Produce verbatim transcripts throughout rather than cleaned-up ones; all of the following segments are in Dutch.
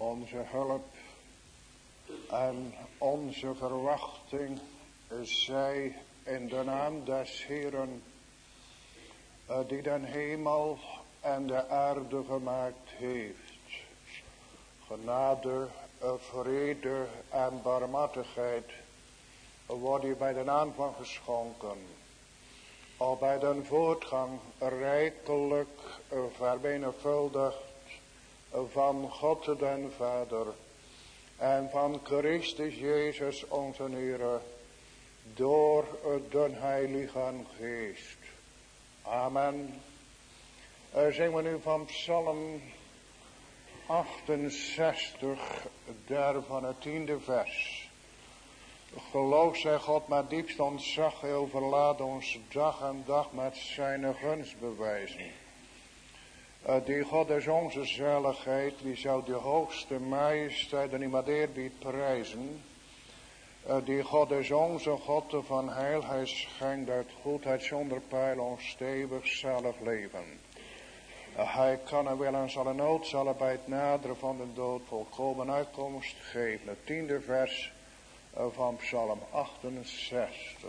Onze hulp en onze verwachting zij in de naam des Heeren, die den hemel en de aarde gemaakt heeft. Genade, vrede en barmhartigheid wordt u bij de aanvang geschonken. Al bij den voortgang rijkelijk vermenigvuldigd van God den Vader en van Christus Jezus onze Heer door den Heilige Geest. Amen. Uh, zingen we nu van Psalm achtenzestig, daarvan het tiende vers. Geloof zij God met diepst ontzag, hij overlaat ons dag en dag met zijn gunstbewijzen. Uh, die God is onze zaligheid, wie zou de hoogste majesteit en iemand eerbied prijzen. Uh, die God is onze God van heil, hij schenkt uit goedheid zonder pijl ons eeuwig zalig leven. Uh, hij kan en wil en zal en nood zal bij het naderen van de dood volkomen uitkomst geven. Het tiende vers uh, van Psalm achtenzestig.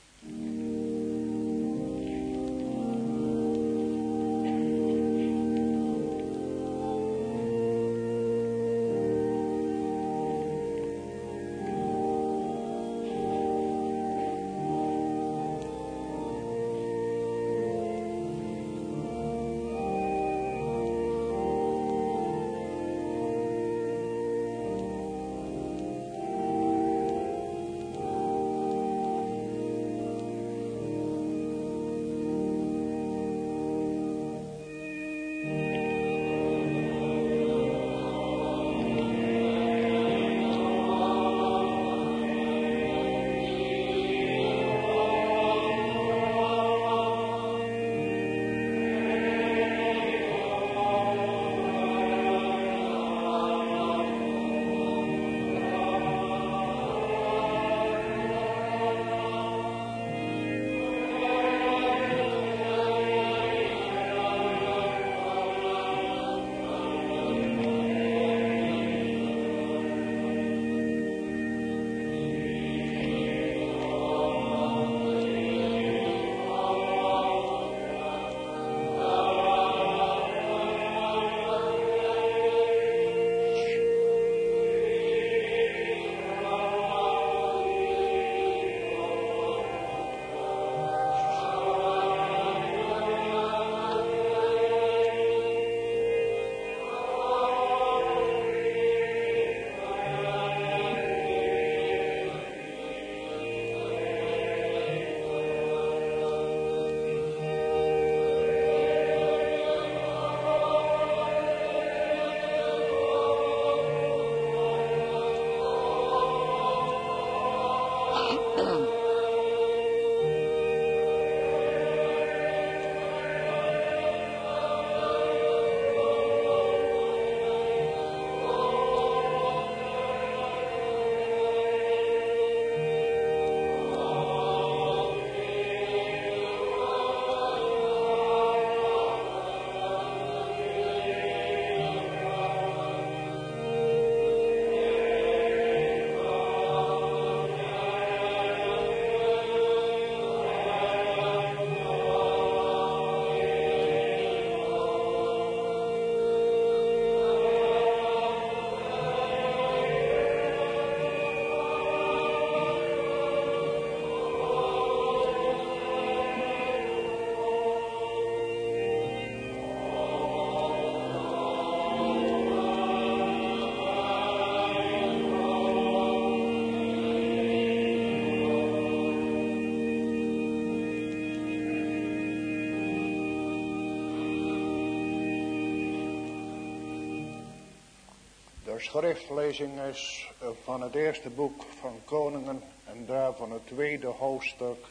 De schriftlezing is van het eerste boek van Koningen en daarvan het tweede hoofdstuk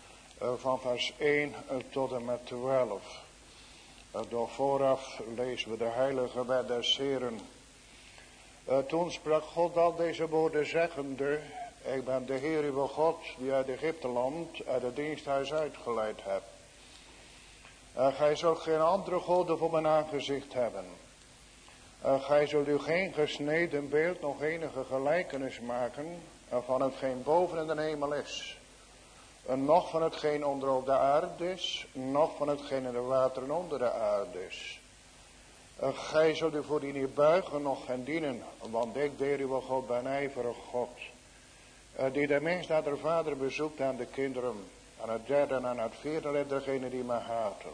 van vers één tot en met twaalf. Door vooraf lezen we de heilige wet des Heeren. Toen sprak God al deze woorden zeggende: ik ben de Heer uw God die uit Egypteland uit het diensthuis uitgeleid hebt. Uh, gij zult geen andere goden voor mijn aangezicht hebben. Uh, gij zult u geen gesneden beeld nog enige gelijkenis maken uh, van hetgeen boven in de hemel is. Uh, nog van hetgeen onder op de aarde is, nog van hetgeen in de wateren onder de aarde is. Uh, gij zult u voor die niet buigen, nog gaan dienen, want ik, de Heer uw God, ben ijverig God. Uh, die de mens naar de vader bezoekt aan de kinderen, aan het derde en aan het vierde lid degene die mij haten.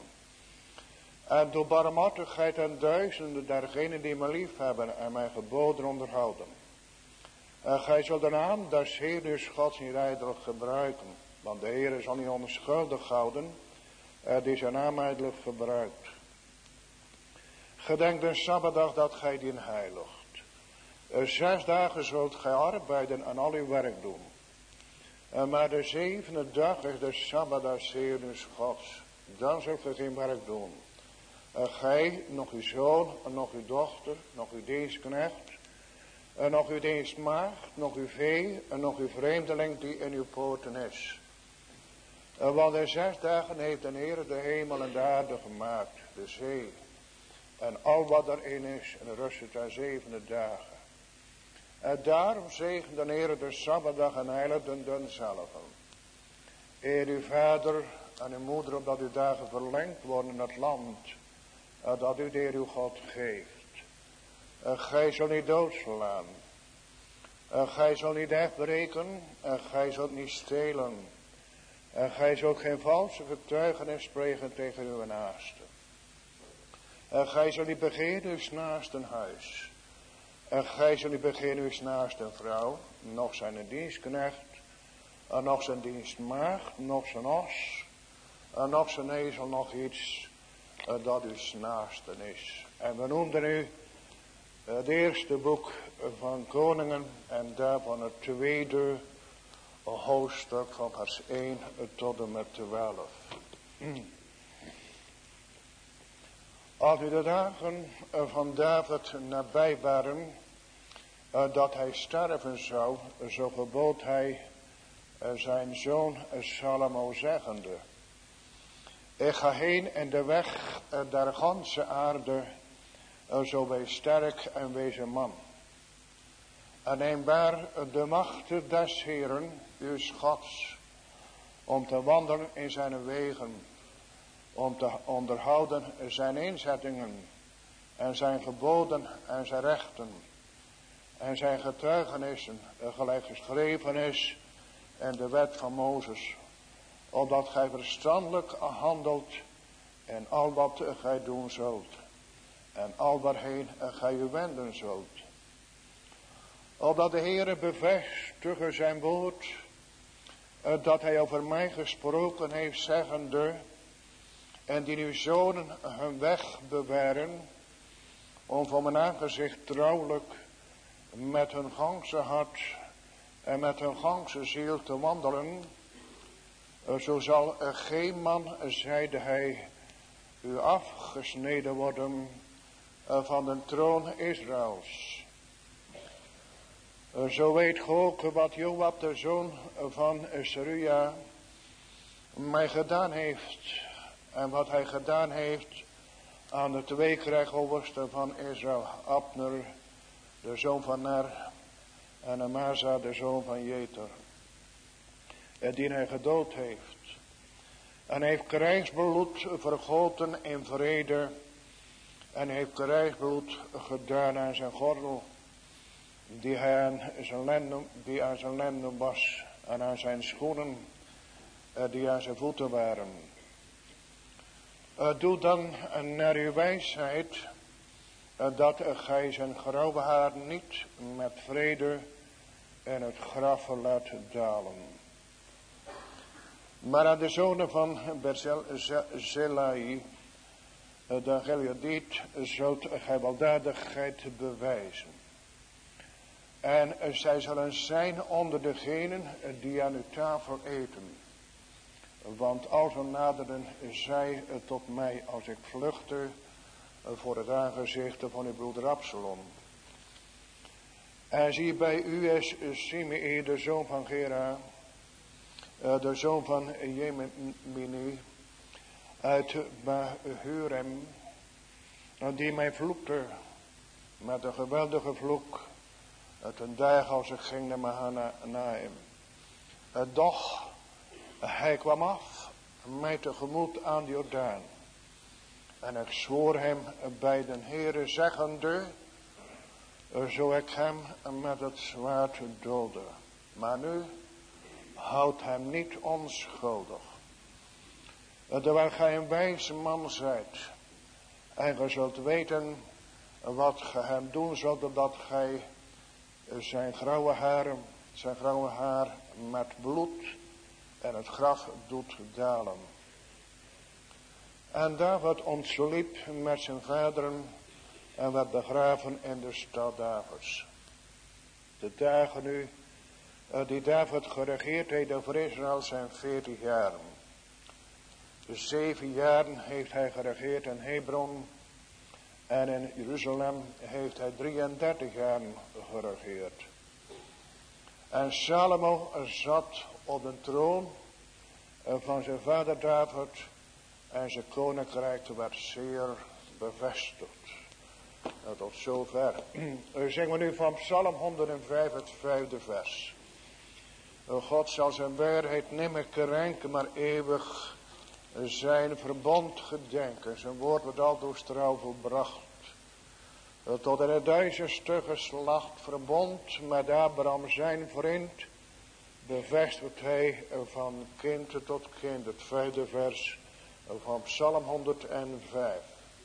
En door barmhartigheid en duizenden dergenen die mij lief hebben en mijn geboden onderhouden. Uh, gij zult de naam des Heeren Gods niet ijdelijk gebruiken, want de Heer zal niet onschuldig houden, uh, die zijn naam ijdelijk gebruikt. Gedenk de Sabbatdag dat gij dien heiligt. Uh, zes dagen zult gij arbeiden en al uw werk doen. Uh, maar de zevende dag is de Sabbat des Heeren Gods. Dan zult gij geen werk doen. Uh, gij, nog uw zoon, nog uw dochter, nog uw dienstknecht, uh, nog uw dienstmaagd, nog uw vee, en nog uw vreemdeling die in uw poorten is. Uh, want in zes dagen heeft de Heer de hemel en de aarde gemaakt, de zee, en al wat erin is, en rustte ten zevende dagen. En daarom zegende de Heer de Sabbatdag en heiligde denzelven. Eer uw vader en uw moeder, opdat uw dagen verlengd worden in het land, uh, dat u de Heer uw God geeft. Uh, gij zult niet doodslaan. Uh, gij zult niet afbreken. Uh, gij zult niet stelen. Uh, gij zult geen valse getuigenis spreken tegen uw naaste. Uh, gij zult niet begeeren uw naaste huis. En gij zult niet beginnen uw naaste vrouw, nog zijn dienstknecht, en nog zijn dienstmaagd, nog zijn os, en nog zijn ezel, nog iets uh, dat uw naaste is. En we noemden nu uh, het eerste boek van Koningen en daarvan het tweede hoofdstuk van vers één tot en met twaalf. Als u de dagen van David nabij waren, uh, dat hij sterven zou, zo gebood hij uh, zijn zoon uh, Salomo zeggende: ik ga heen in de weg uh, der ganse aarde, uh, zo wees sterk en wees een man. En neem waar de macht des Heeren, uw Gods, om te wandelen in zijn wegen, om te onderhouden zijn inzettingen en zijn geboden en zijn rechten en zijn getuigenissen, gelijk geschreven is in de wet van Mozes, opdat gij verstandelijk handelt en al wat gij doen zult en al waarheen gij u wenden zult. Opdat de Heere bevestige zijn woord, dat hij over mij gesproken heeft, zeggende: en die uw zonen hun weg bewaren, om voor mijn aangezicht trouwelijk met hun ganse hart en met hun ganse ziel te wandelen, zo zal er geen man, zeide hij, u afgesneden worden van de troon Israëls. Zo weet ge ook wat Joab, de zoon van Seruja, mij gedaan heeft. En wat hij gedaan heeft aan de twee krijgoversten van Israël, Abner, de zoon van Ner, en Amasa, de zoon van Jeter, die hij gedood heeft. En heeft krijgsbloed vergoten in vrede, en heeft krijgsbloed gedaan aan zijn gordel, die, hij aan zijn lenden, die aan zijn lenden was, en aan zijn schoenen, die aan zijn voeten waren. Uh, doe dan uh, naar uw wijsheid, uh, dat uh, gij zijn grauwe haar niet met vrede in het graf laat dalen. Maar aan de zonen van Berzellai, uh, de Gileadiet, zult gij weldadigheid bewijzen. En uh, zij zullen zijn onder degenen uh, die aan uw tafel eten. Want als we naderen zij tot mij als ik vluchtte voor het aangezicht van uw broeder Absalom. En zie bij u is Simei, de zoon van Gera, de zoon van Jemini, uit Bahurem, die mij vloekte met een geweldige vloek. Het een dag als ik ging naar Mahanaim. Doch, hij kwam af, mij tegemoet aan de Jordaan. En ik zwoer hem bij den Heere zeggende, zo ik hem met het zwaard doodde. Maar nu houdt hem niet onschuldig. Terwijl gij een wijze man zijt. En gij zult weten wat gij hem doen zult, opdat gij zijn grauwe haren, zijn grauwe haar met bloed en het graf doet dalen. En David ontsliep met zijn vaderen en werd begraven in de stad Davids. De dagen nu die David geregeerd heeft over Israël zijn veertig jaren. Dus zeven jaren heeft hij geregeerd in Hebron. En in Jeruzalem heeft hij drieëndertig jaren geregeerd. En Salomo zat op de troon van zijn vader David. En zijn koninkrijk werd zeer bevestigd. Nou, tot zover. Zeggen we nu van Psalm honderdvijf, het vijfde vers. God zal zijn waarheid nimmer krenken, maar eeuwig zijn verbond gedenken. Zijn woord wordt aldoor trouw volbracht. Tot in het duizendste geslacht verbond met Abraham zijn vriend. Bevestigt hij van kind tot kind. Het vijfde vers van Psalm honderdvijf.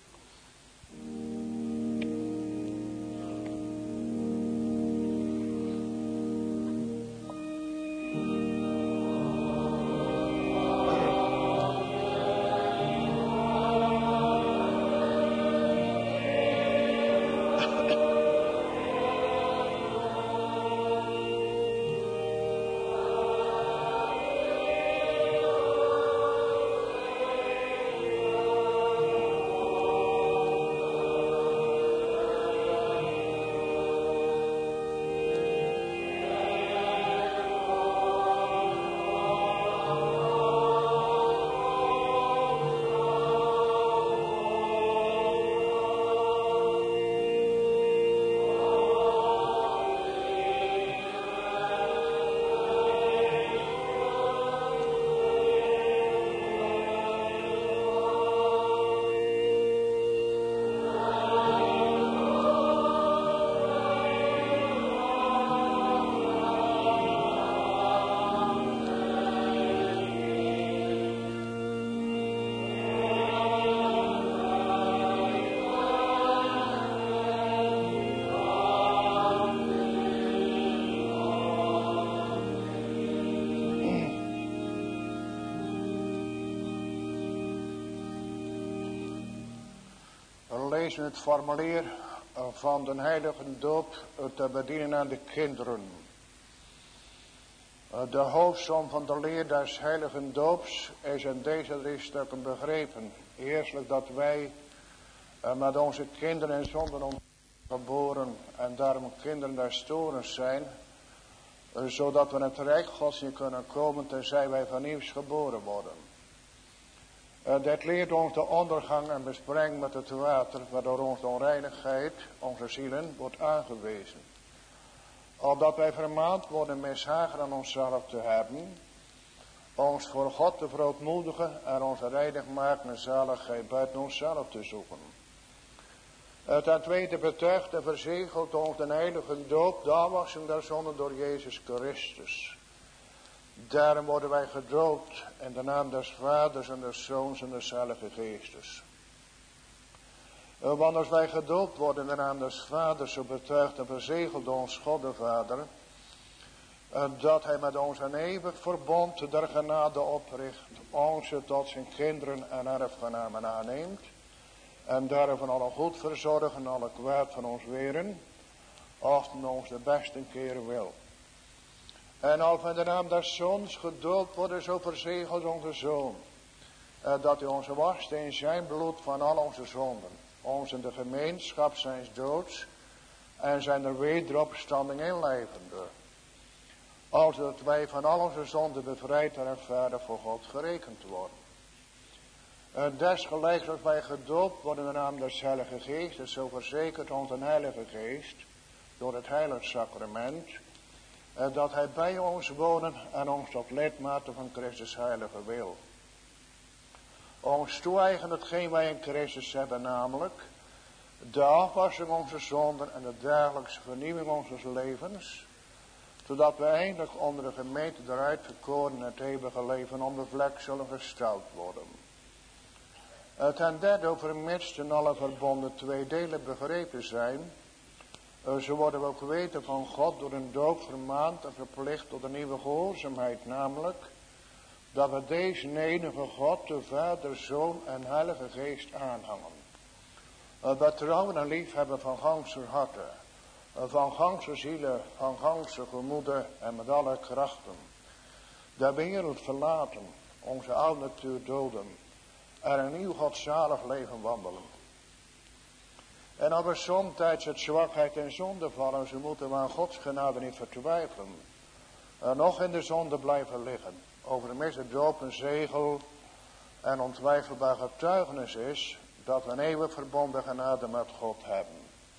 Lezen het formulier van de heilige doop te bedienen aan de kinderen. De hoofdsom van de leer des heiligen doops is in deze drie stukken begrepen. Eerstelijk dat wij met onze kinderen in zonden geboren en daarom kinderen des torens zijn, zodat we in het rijk Gods niet kunnen komen tenzij wij van nieuws geboren worden. Uh, dit leert ons de ondergang en bespreng met het water, waardoor onze onreinigheid, onze zielen, wordt aangewezen. Opdat wij vermaand worden mishagen aan onszelf te hebben, ons voor God te verootmoedigen en onze reinig maken en zaligheid buiten onszelf te zoeken. Uh, ten tweede betuigt en verzegelt ons de heilige doop, de afwassing der zonden door Jezus Christus. Daarom worden wij gedoopt in de naam des Vaders en des Zoons en des Heilige Geestes. Want als wij gedoopt worden in de naam des Vaders, zo betuigt en verzegelt ons God de Vader, dat hij met ons een eeuwig verbond der genade opricht, ons tot zijn kinderen en erfgenamen aanneemt, en daarvan alle goed verzorgen en alle kwaad van ons weren, als men ons de beste keer wil. En als we in de naam des Zoons gedoopt worden, zo verzegelt onze Zoon, eh, dat hij ons wast in zijn bloed van al onze zonden, ons in de gemeenschap zijns doods en zijn er wederopstanding inlevende, als dat wij van al onze zonden bevrijd en rechtvaardig voor God gerekend worden. Uh, desgelijks als wij gedoopt worden in de naam des Heilige Geestes, zo verzekert ons een Heilige Geest door het heilige sacrament, uh, dat hij bij ons wonen en ons tot lidmaten van Christus heilige wil. Ons toe-eigenen hetgeen wij in Christus hebben, namelijk de afwassing onze zonden en de dagelijkse vernieuwing onze levens, zodat we eindelijk onder de gemeente eruit verkoren in het eeuwige leven onbevlekt zullen gesteld worden. Ten derde, overmits in alle verbonden twee delen begrepen zijn, zo worden we ook weten van God door een doop vermaand en verplicht tot een nieuwe gehoorzaamheid, namelijk dat we deze enige God, de Vader, Zoon en Heilige Geest aanhangen. We trouwen en liefhebben van ganse harte, van ganse zielen, van ganse gemoeden en met alle krachten. De wereld verlaten, onze oude natuur doden en een nieuw godzalig leven wandelen. En als we somtijds het zwakheid en zonde vallen, zo moeten we aan Gods genade niet vertwijfelen. En nog in de zonde blijven liggen. Overmits het doop een zegel en ontwijfelbaar getuigenis is dat we een eeuwig verbonden genade met God hebben.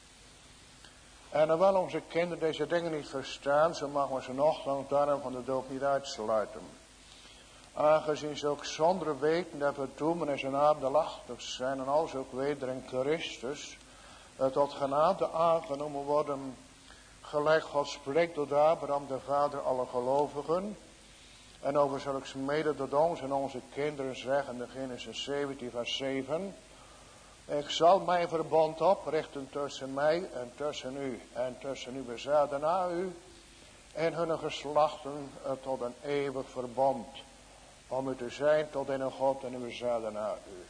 En hoewel onze kinderen deze dingen niet verstaan, zo mogen we ze nogthans daarom van de doop niet uitsluiten. Aangezien ze ook zonder weten dat we doemenis en adelachtig zijn en als ook weder in Christus uh, tot genade aangenomen worden, gelijk God spreekt door Abraham de vader alle gelovigen, en over zulks mede tot ons en onze kinderen zeggen in Genesis zeventien vers zeven, ik zal mijn verbond oprichten tussen mij en tussen u en tussen uw zaden na u en hun geslachten uh, tot een eeuwig verbond, om u te zijn tot in een God en uw zaden na u.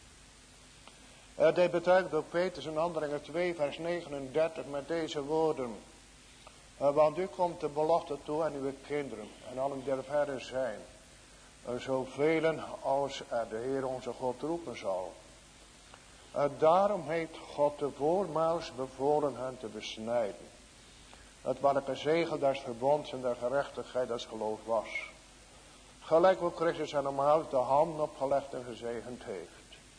Uh, dit betuigt ook Petrus in Handelingen twee vers negenendertig met deze woorden. Uh, want u komt de belofte toe aan uw kinderen en allen die er verder zijn. Uh, zoveel als uh, de Heer onze God roepen zal. Uh, daarom heeft God de voormaals bevolen hen te besnijden. Het welke zegel des verbonds en der gerechtigheid als geloof was. Gelijk ook Christus aan hem de handen opgelegd en gezegend heeft.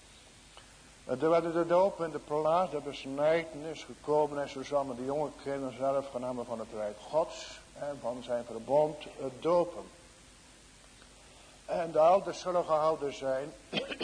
Er werden de doop in de plaats der besnijdenis gekomen en zo samen de jonge kinderen zelf genomen van het rijk Gods en van zijn verbond het dopen. En de ouders zullen gehouden zijn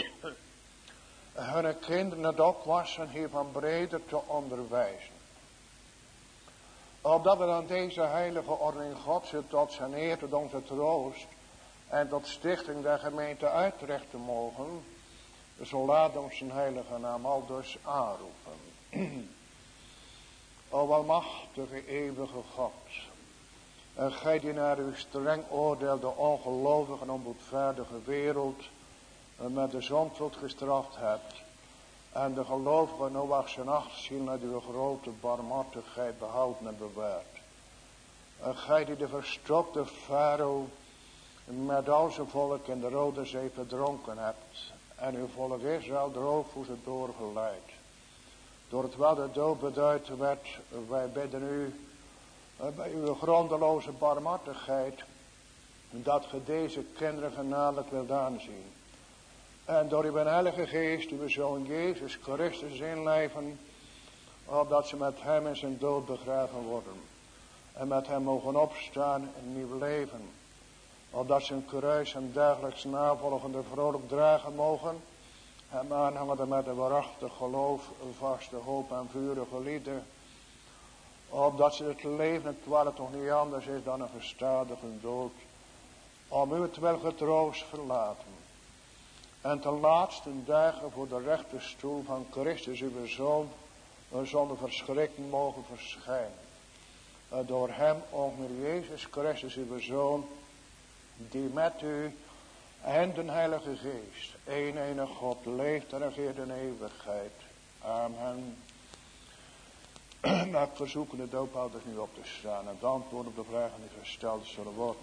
hun kinderen het opwassen hiervan breder te onderwijzen. Opdat we dan deze heilige ordening Gods tot zijn eer, tot onze troost en tot stichting der gemeente uitrichten mogen, zo laat ons zijn heilige naam aldus aanroepen. O almachtige eeuwige God, en gij die naar uw streng oordeel de ongelovige en onboedvaardige wereld met de zondvloed gestraft hebt, en de gelovigen Noach zijn achtziel naar uw grote barmhartigheid behouden en bewaard. En gij die de verstokte farao met al zijn volk in de Rode Zee verdronken hebt, en uw volk Israël droogvoezen doorgeleid. Door het wel de dood beduid werd, wij bidden u bij uw grondeloze barmhartigheid, dat ge deze kinderen genadig wilt aanzien. En door uw heilige geest, uw zoon Jezus Christus inlijven, opdat ze met hem in zijn dood begraven worden. En met hem mogen opstaan in nieuw leven. Opdat ze een kruis en dagelijks navolgende vrolijk dragen mogen. Hem aanhangen met een waarachtig geloof, een vaste hoop en vurige liefde. Opdat ze het leven, terwijl het toch niet anders is dan een gestadige dood, om u het wel getroost verlaten. En ten laatste dagen voor de rechterstoel van Christus uw Zoon, zonder verschrikking mogen verschijnen. Door hem, onze Jezus Christus uw Zoon, die met u en de Heilige Geest, één enige God, leeft en regeert in eeuwigheid. Amen. Nou, ik verzoek de doophouders nu op te staan en het antwoord op de vragen die gesteld zullen worden.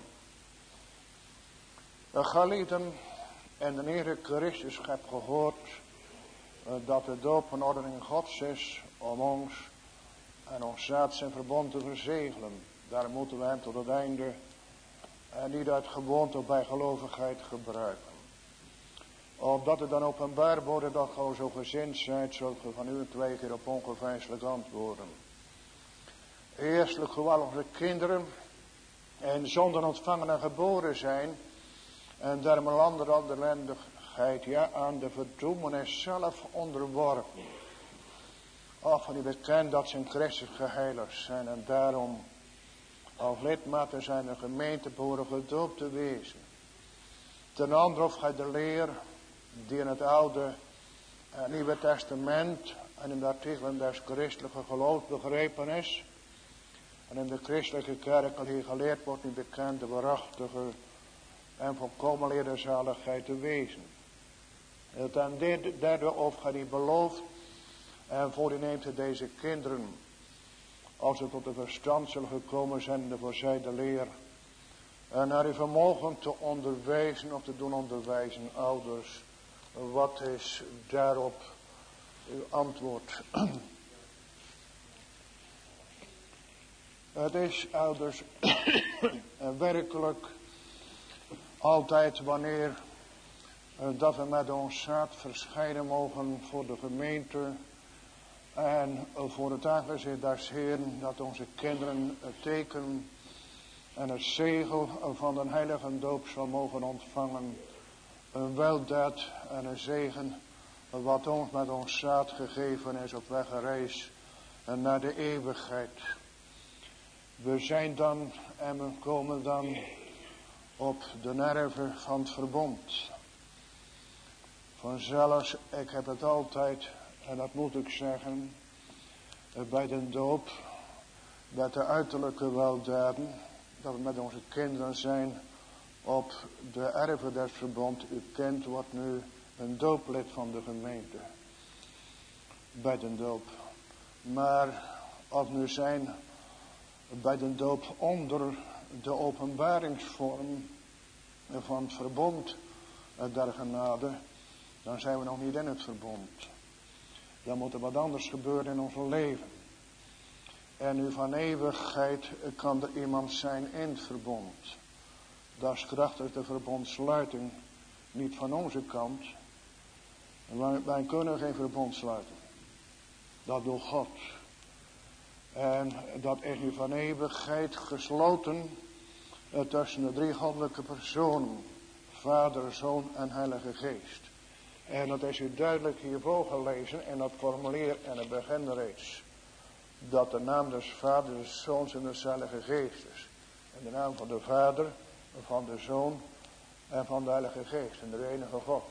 Gelieden, en de Heer Christus hebt gehoord uh, dat de doop een ordening Gods is om ons en ons zaad zijn verbond te verzegelen. Daar moeten we hem tot het einde en niet uit gewoonte of bijgelovigheid gebruiken. Opdat het dan openbaar wordt dat gij zo gezind zijt, zult ge van u twee keer op ongeveinselijk antwoorden. Eerstelijk gewal onze kinderen en zonder ontvangen en geboren zijn en daarom een ander ellendigheid, ja, aan de verdoemenis zelf onderworpen. Of van u bekend dat ze in Christus geheiligd zijn en daarom als lidmaten zijn de gemeente behoren gedoopt te wezen. Ten andere of gij de leer die in het oude en nieuwe testament en in de artikelen des christelijke geloofs begrepen is en in de christelijke kerk al hier geleerd wordt niet bekend de waarachtige en volkomen leerzaligheid te wezen. Ten derde of gij die belooft en voor die neemt deze kinderen als ze tot de verstand zullen gekomen zijn de voorzijde leer en naar uw vermogen te onderwijzen of te doen onderwijzen ouders. Wat is daarop uw antwoord? Het is ouders werkelijk altijd wanneer dat we met ons zaad verschijnen mogen voor de gemeente en voor het aangezicht des Heeren, dat onze kinderen het teken en het zegel van de heilige doop zal mogen ontvangen. Een weldaad en een zegen wat ons met ons zaad gegeven is op weg en reis en naar de eeuwigheid. We zijn dan en we komen dan op de nerven van het verbond. Vanzelfs, ik heb het altijd, en dat moet ik zeggen, bij de doop, met de uiterlijke weldaden, dat we met onze kinderen zijn op de erven des verbond. U kent wat nu een dooplid van de gemeente, bij de doop. Maar of nu zijn bij de doop onder de openbaringsvorm van het verbond der genade, dan zijn we nog niet in het verbond. Dan moet er wat anders gebeuren in ons leven. En nu van eeuwigheid kan er iemand zijn in het verbond. Dat is krachtig de verbondsluiting niet van onze kant. Wij, wij kunnen geen verbond sluiten. Dat doet God. En dat is nu van eeuwigheid gesloten tussen de drie goddelijke personen. Vader, Zoon en Heilige Geest. En dat is u duidelijk hiervoor gelezen in dat formulier en het begin reeds. Dat de naam des Vaders, des Zoons en des Heilige Geest is. En de naam van de Vader, van de Zoon en van de Heilige Geest. En de enige God.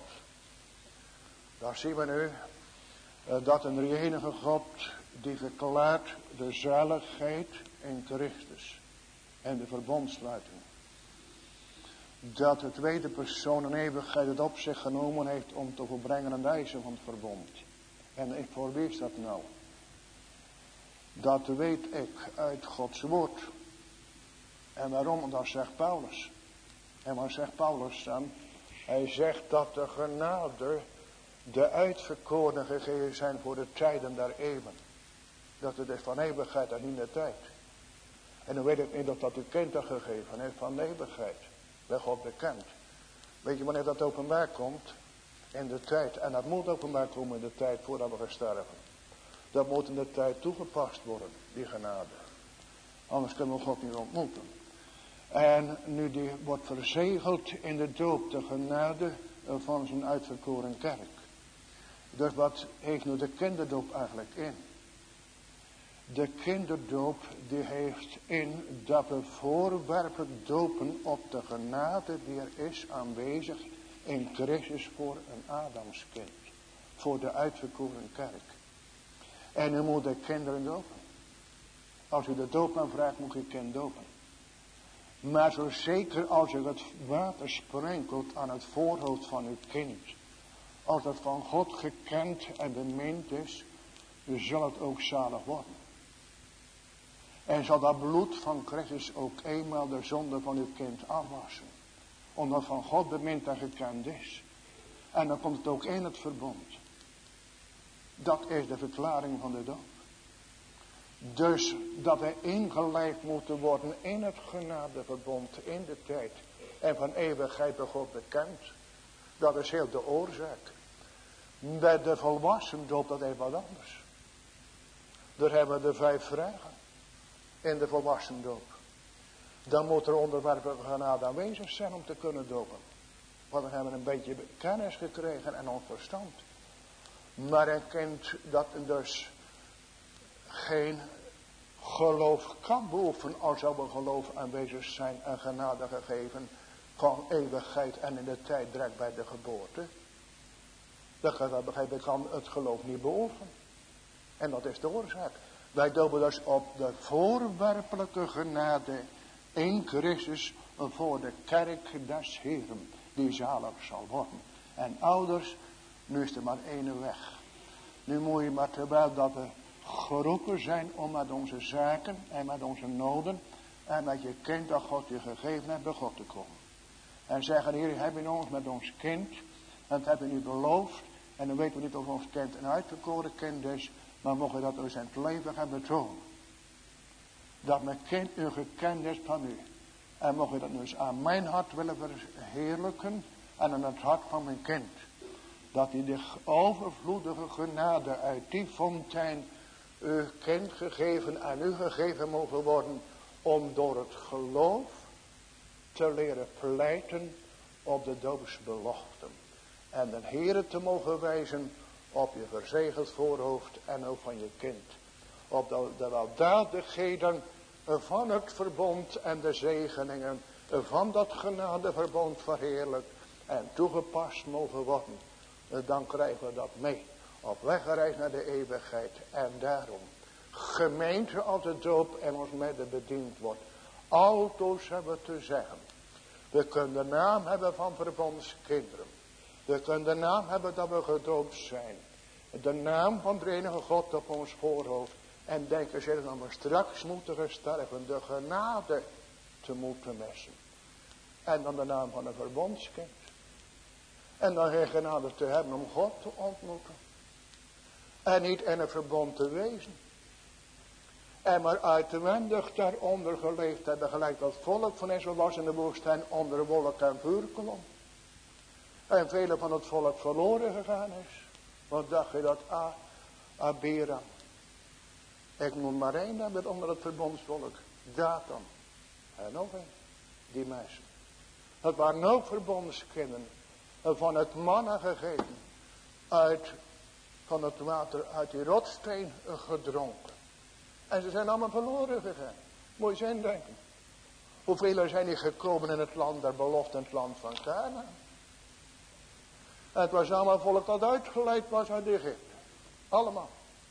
Daar zien we nu dat een enige God die verklaart de zaligheid in Christus. En de verbondsluiting. Dat de tweede persoon in eeuwigheid het op zich genomen heeft om te volbrengen aan de eisen van het verbond. En ik, voor wie is dat nou? Dat weet ik uit Gods woord. En waarom? Dat zegt Paulus. En wat zegt Paulus dan? Hij zegt dat de genade de uitverkorenen gegeven zijn voor de tijden der eeuwen. Dat het is van eeuwigheid en niet de tijd. En dan weet ik niet of dat u kind dat gegeven heeft van de eeuwigheid. Bij God bekend. Weet je wanneer dat openbaar komt? In de tijd. En dat moet openbaar komen in de tijd voordat we gaan sterven. Dat moet in de tijd toegepast worden, die genade. Anders kunnen we God niet ontmoeten. En nu die wordt verzegeld in de doop, de genade van zijn uitverkoren kerk. Dus wat heeft nu de kinderdoop eigenlijk in? De kinderdoop die heeft in dat we voorwerpelijk dopen op de genade die er is aanwezig in Christus voor een Adamskind. Voor de uitverkoren kerk. En u moet de kinderen dopen. Als u de doop aanvraagt moet u het kind dopen. Maar zo zeker als u het water sprenkelt aan het voorhoofd van uw kind. Als dat van God gekend en bemind is. U zal het ook zalig worden. En zal dat bloed van Christus ook eenmaal de zonde van uw kind afwassen. Omdat van God bemind en gekend is. En dan komt het ook in het verbond. Dat is de verklaring van de doop. Dus dat er ingelijfd moet worden in het genadeverbond in de tijd. En van eeuwigheid bij God bekend. Dat is heel de oorzaak. Bij de volwassen doop, dat is wat anders. Daar hebben we de vijf vragen. In de volwassen doop. Dan moet er onderwerpelijke genade aanwezig zijn om te kunnen dopen. Want dan hebben we een beetje kennis gekregen en ons verstand. Maar een kind dat dus geen geloof kan beoefenen, al zou er geloof aanwezig zijn en genade gegeven van eeuwigheid en in de tijd direct bij de geboorte. Dat begrijp ik, kan het geloof niet beoefenen. En dat is de oorzaak. Wij dopen dus op de voorwerpelijke genade in Christus voor de kerk des Heeren, die zalig zal worden. En ouders, nu is er maar één weg. Nu moet je maar, terwijl dat we geroepen zijn om met onze zaken en met onze noden en met je kind dat God je gegeven heeft bij God te komen. En zeggen, Heer, heb je ons met ons kind, en dat heb je nu beloofd, en dan weten we niet of ons kind een uitverkoren kind is, maar mocht je dat dus in het leven gaan betonen. Dat mijn kind u gekend is van u. En mocht je dat dus aan mijn hart willen verheerlijken en aan het hart van mijn kind. Dat hij de overvloedige genade uit die fontein uw kind gegeven en u gegeven mogen worden. Om door het geloof te leren pleiten op de doopsbeloften. En de Heere te mogen wijzen op je verzegeld voorhoofd en ook van je kind. Op de, de weldadigheden van het verbond en de zegeningen van dat genadeverbond verheerlijk en toegepast mogen worden. Dan krijgen we dat mee. Op weggereisd naar de eeuwigheid. En daarom, gemeente als de doop en ons midden bediend wordt. Altoos hebben we te zeggen. We kunnen de naam hebben van verbondskinderen. We kunnen de naam hebben dat we gedoopt zijn. De naam van de enige God op ons voorhoofd. En denken ze dat we straks moeten sterven. De genade te moeten missen. En dan de naam van een verbondskind. En dan geen genade te hebben om God te ontmoeten. En niet in een verbond te wezen. En maar uitwendig daaronder geleefd hebben. Gelijk dat volk van Israël was in de woestijn onder wolk en vuurkolom. En vele van het volk verloren gegaan is. Wat dacht je dat A, Abera. Ik moet maar één hebben onder het verbondsvolk. Dathan. En nog één. Die mensen. Het waren ook verbondskinderen. Van het manna gegeven. Uit, van het water uit die rotsteen gedronken. En ze zijn allemaal verloren gegaan. Moet je eens indenken. Hoeveel zijn die gekomen in het land der belofte, in het land van Canaan. Het was allemaal volk dat uitgeleid was uit Egypte. Allemaal.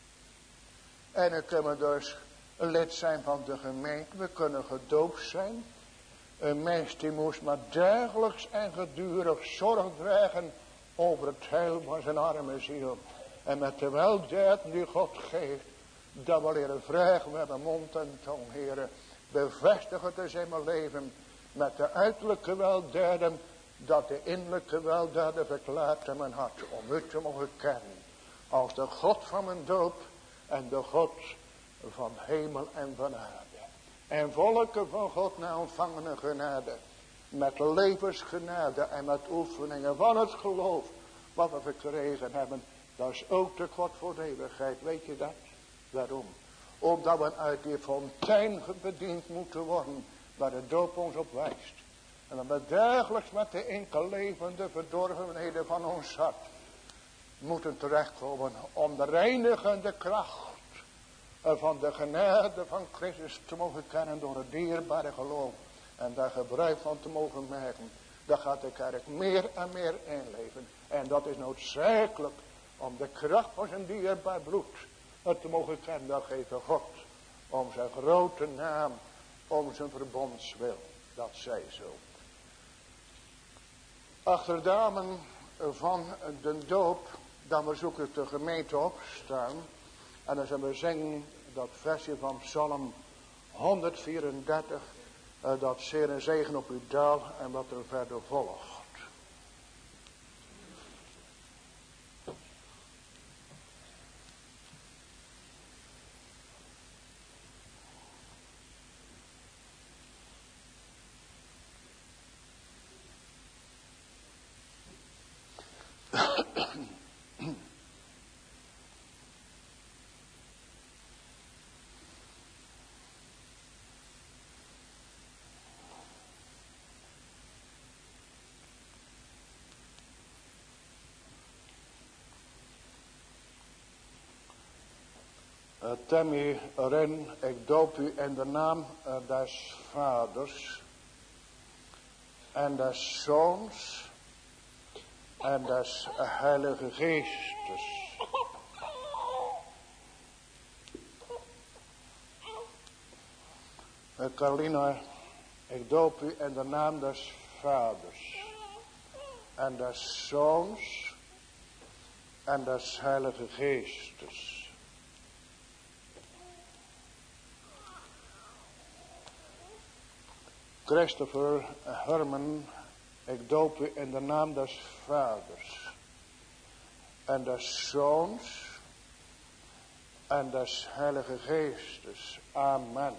En dan kunnen we dus een lid zijn van de gemeente. We kunnen gedoopt zijn. Een mens die moest maar dagelijks en gedurig zorg dragen over het heil van zijn arme ziel. En met de weldaden die God geeft. Dat we leren vragen met de mond en tong, heren. Bevestig het eens in mijn leven. Met de uiterlijke weldaden. Dat de innerlijke weldaden verklaart in mijn hart. Om u te mogen kennen. Als de God van mijn doop. En de God van hemel en van aarde. En volken van God na ontvangene genade. Met levensgenade en met oefeningen van het geloof. Wat we verkregen hebben. Dat is ook de God voor de eeuwigheid. Weet je dat? Waarom? Omdat we uit die fontein bediend moeten worden. Waar de doop ons op wijst. En dat we dagelijks met de enkel levende verdorvenheden van ons hart. Moeten terechtkomen. Om de reinigende kracht. Van de genade van Christus te mogen kennen door het dierbare geloof. En daar gebruik van te mogen maken. Daar gaat de kerk meer en meer inleven. En dat is noodzakelijk. Om de kracht van zijn dierbaar bloed het te mogen kennen. Dat geeft God. Om zijn grote naam. Om zijn verbondswil. Dat zij zo. Achter damen van de doop. Dan bezoek ik de gemeente opstaan. En dan zullen we zingen dat versje van Psalm honderdvierendertig. Uh, dat zeer een zegen op uw daal en wat er verder volgt. Uh, Temmy Ren, ik doop u in de naam uh, des Vaders en des Zoons en des Heilige Geestes. Uh, Carolina, ik doop u in de naam des Vaders en des Zoons en des Heilige Geestes. Christopher Herman, ik doop u in de naam des Vaders en des Zoons en des Heilige Geestes. Amen.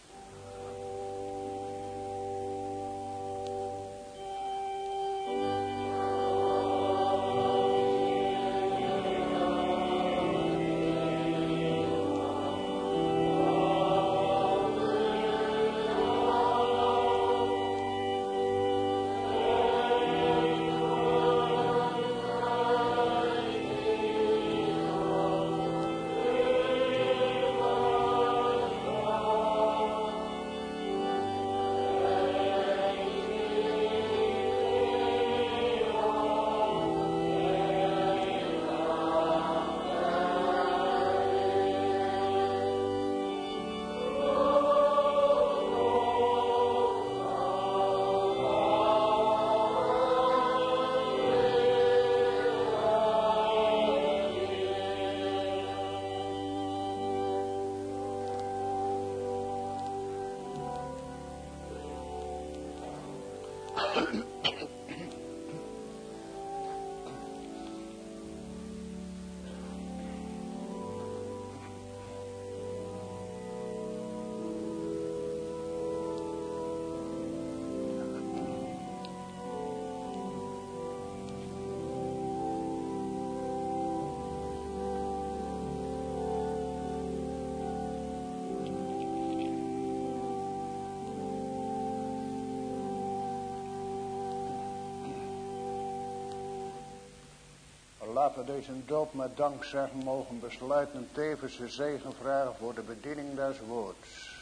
Laten we deze doop met dankzeggen mogen besluiten en tevens de zegen vragen voor de bediening des woords.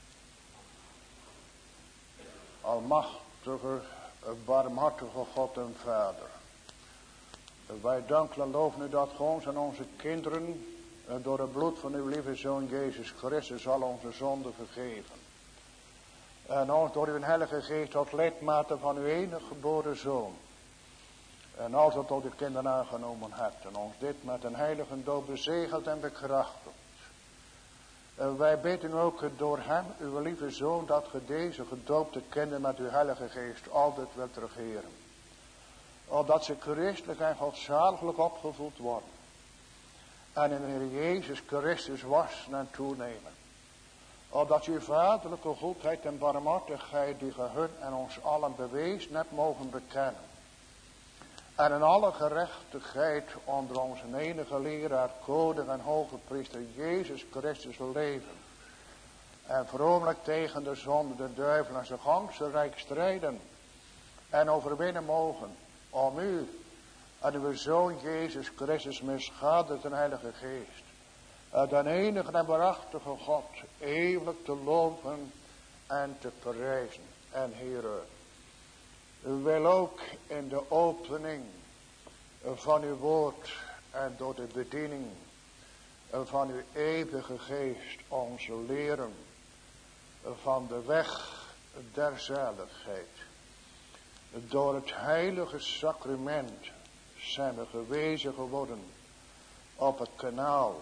Almachtige, barmhartige God en Vader. Wij danken en loven u dat ons en onze kinderen door het bloed van uw lieve Zoon Jezus Christus al onze zonden vergeven. En ons door uw heilige geest tot lidmaten van uw enige geboren Zoon. En als het tot uw kinderen aangenomen hebt en ons dit met een heilige doop bezegeld en bekrachtigd. En wij bidden ook door hem, uw lieve Zoon, dat ge deze gedoopte kinderen met uw heilige geest altijd wilt regeren. Opdat ze christelijk en godzaliglijk opgevoed worden. En in de Heer Jezus Christus wassen en toenemen. Opdat uw vaderlijke goedheid en barmhartigheid die ge hun en ons allen bewezen hebt mogen bekennen. En in alle gerechtigheid onder onze enige leraar, koning en hoge priester Jezus Christus leven. En vromelijk tegen de zonde, de duivel en zijn ganse rijk strijden. En overwinnen mogen om u en uw Zoon Jezus Christus misgaderd en heilige geest. De enige en waarachtige God eeuwig te loven en te prijzen. En Heere, u wil ook in de opening van uw woord en door de bediening van uw eeuwige geest ons leren van de weg der zaligheid. Door het heilige sacrament zijn we gewezen geworden op het kanaal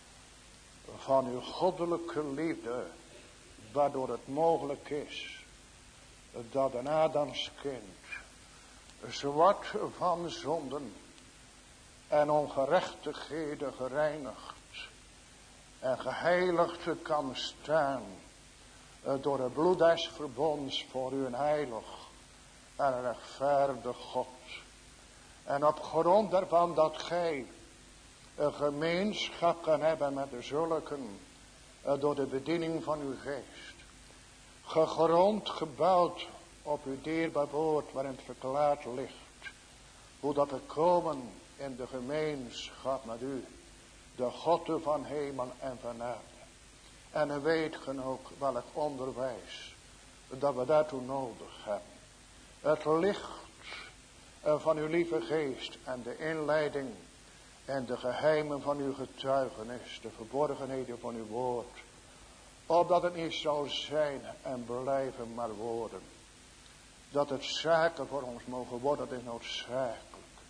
van uw goddelijke liefde, waardoor het mogelijk is dat een Adams kind, zwart van zonden en ongerechtigheden gereinigd en geheiligd kan staan door het bloed des verbonds voor u een heilig en een rechtvaardig God. En op grond daarvan dat gij een gemeenschap kan hebben met de zulken door de bediening van uw geest. Gegrond, gebouwd op uw dierbaar woord waarin het verklaard ligt. Hoe dat we komen in de gemeenschap met u. de God van hemel en van aarde. En dan weet ge ook welk onderwijs dat we daartoe nodig hebben. Het licht van uw lieve geest en de inleiding en de geheimen van uw getuigenis, de verborgenheden van uw woord. Opdat het niet zal zijn en blijven maar woorden. Dat het zaken voor ons mogen worden, dat is noodzakelijk.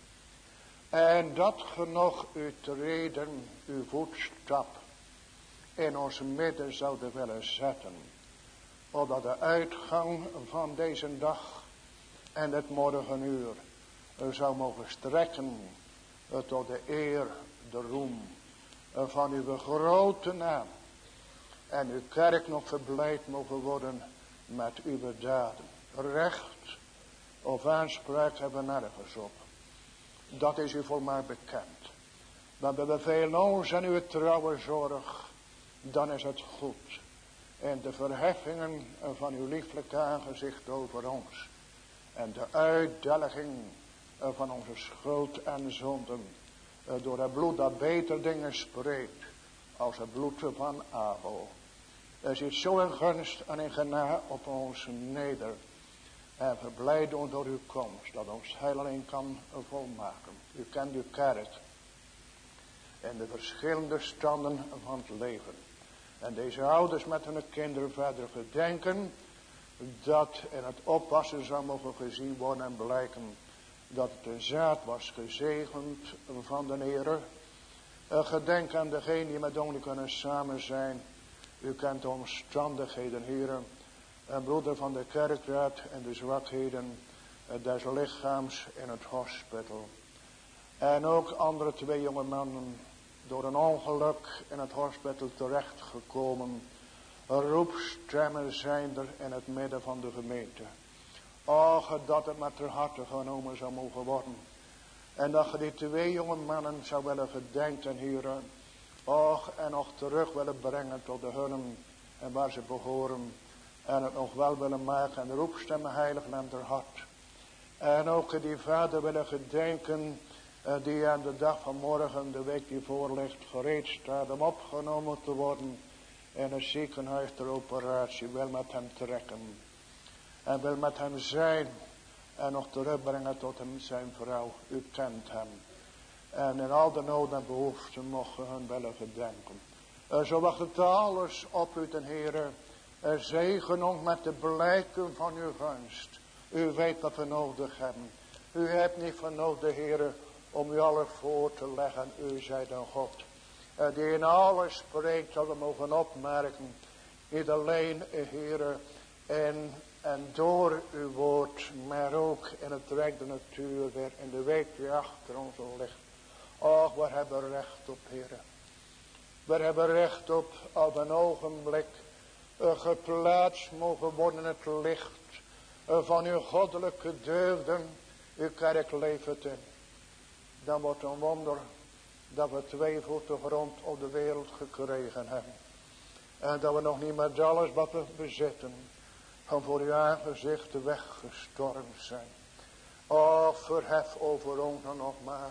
En dat genoeg uw treden, uw voetstap in ons midden zouden willen zetten. Opdat de uitgang van deze dag en het morgenuur zou mogen strekken tot de eer, de roem van uw grote naam. En uw kerk nog verblijd mogen worden met uw daden. Recht of aanspraak hebben nergens op. Dat is u volmaakt bekend. Maar we bevelen ons en uw trouwe zorg, dan is het goed. En de verheffingen van uw lieflijk aangezicht over ons. En de uitdelging van onze schuld en zonden. Door het bloed dat beter dingen spreekt. Als het bloed van Abel. Er zit zo in gunst en in genade op ons neder. En verblijd ons door uw komst. Dat ons heil alleen kan volmaken. U kent uw kerk. En de verschillende standen van het leven. En deze ouders met hun kinderen verder gedenken. Dat in het oppassen zou mogen gezien worden en blijken. Dat het een zaad was gezegend van de Heere. Gedenk aan degenen die met ons kunnen samen zijn. U kent de omstandigheden, Heere. En broeder van de kerkraad en de zwakheden des lichaams in het hospital. En ook andere twee jonge mannen door een ongeluk in het hospital terechtgekomen. Roepstemmen zijn er in het midden van de gemeente. Och, dat het met ter harte genomen zou mogen worden. En dat je die twee jonge mannen zou willen gedenken, Heere. Och, en nog terug willen brengen tot de hunnen en waar ze behoren. En het nog wel willen maken en de roepstemmen heilig naar ter hart. En ook die vader willen gedenken uh, die aan de dag van morgen, de week die voor ligt, gereed staat om opgenomen te worden. In een ziekenhuis ter operatie wil met hem trekken. En wil met hem zijn en nog terugbrengen tot hem zijn vrouw. U kent hem. En in al de nood en behoeften mogen hun willen gedenken. Uh, zo wacht het alles op u ten Heere. Uh, zegen ons met de blijken van uw gunst. U weet wat we nodig hebben. U hebt niet van nodig, Heere, om u alles voor te leggen. U zijt een God. Uh, die in alles spreekt, zal we mogen opmerken. Niet alleen, Heere, en, en door uw woord, maar ook in het rijk de natuur weer, in de week die achter ons ligt. Och, we hebben recht op, Heere. We hebben recht op, op een ogenblik uh, geplaatst mogen worden in het licht uh, van uw goddelijke deugden. Uw kerk levert in. Dan wordt een wonder dat we twee voeten grond op de wereld gekregen hebben. En dat we nog niet met alles wat we bezitten van voor uw aangezicht weggestorven zijn. O, verhef over ons dan nog maar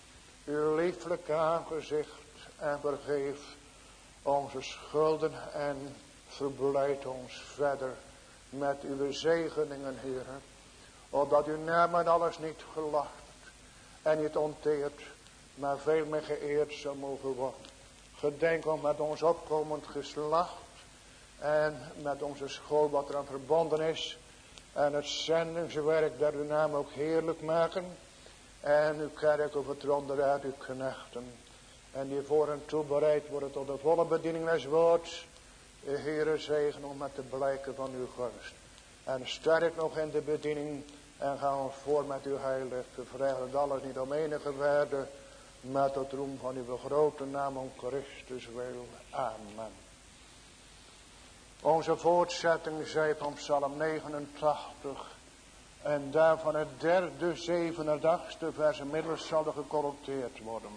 uw lieflijk aangezicht en vergeef onze schulden en verblijd ons verder met uw zegeningen, Heere. Opdat uw naam en alles niet gelacht en niet onteerd, maar veel meer geëerd zou mogen worden. Gedenk ons met ons opkomend geslacht en met onze school wat eraan verbonden is. En het zendingswerk dat uw naam ook heerlijk maken. En uw kerk over het ronde uit uw knechten. En die voor en toe bereid worden tot de volle bediening des woords. Heere, zegen ons met de blijken van uw gunst. En sterk nog in de bediening. En ga ons voor met uw heilig. Vraag het alles niet om enige waarde. Maar tot roem van uw grote naam om Christus wil. Amen. Onze voortzetting zij van Psalm negenentachtig. En daarvan het derde, zevenendachste vers inmiddels zal er gecorrecteerd worden.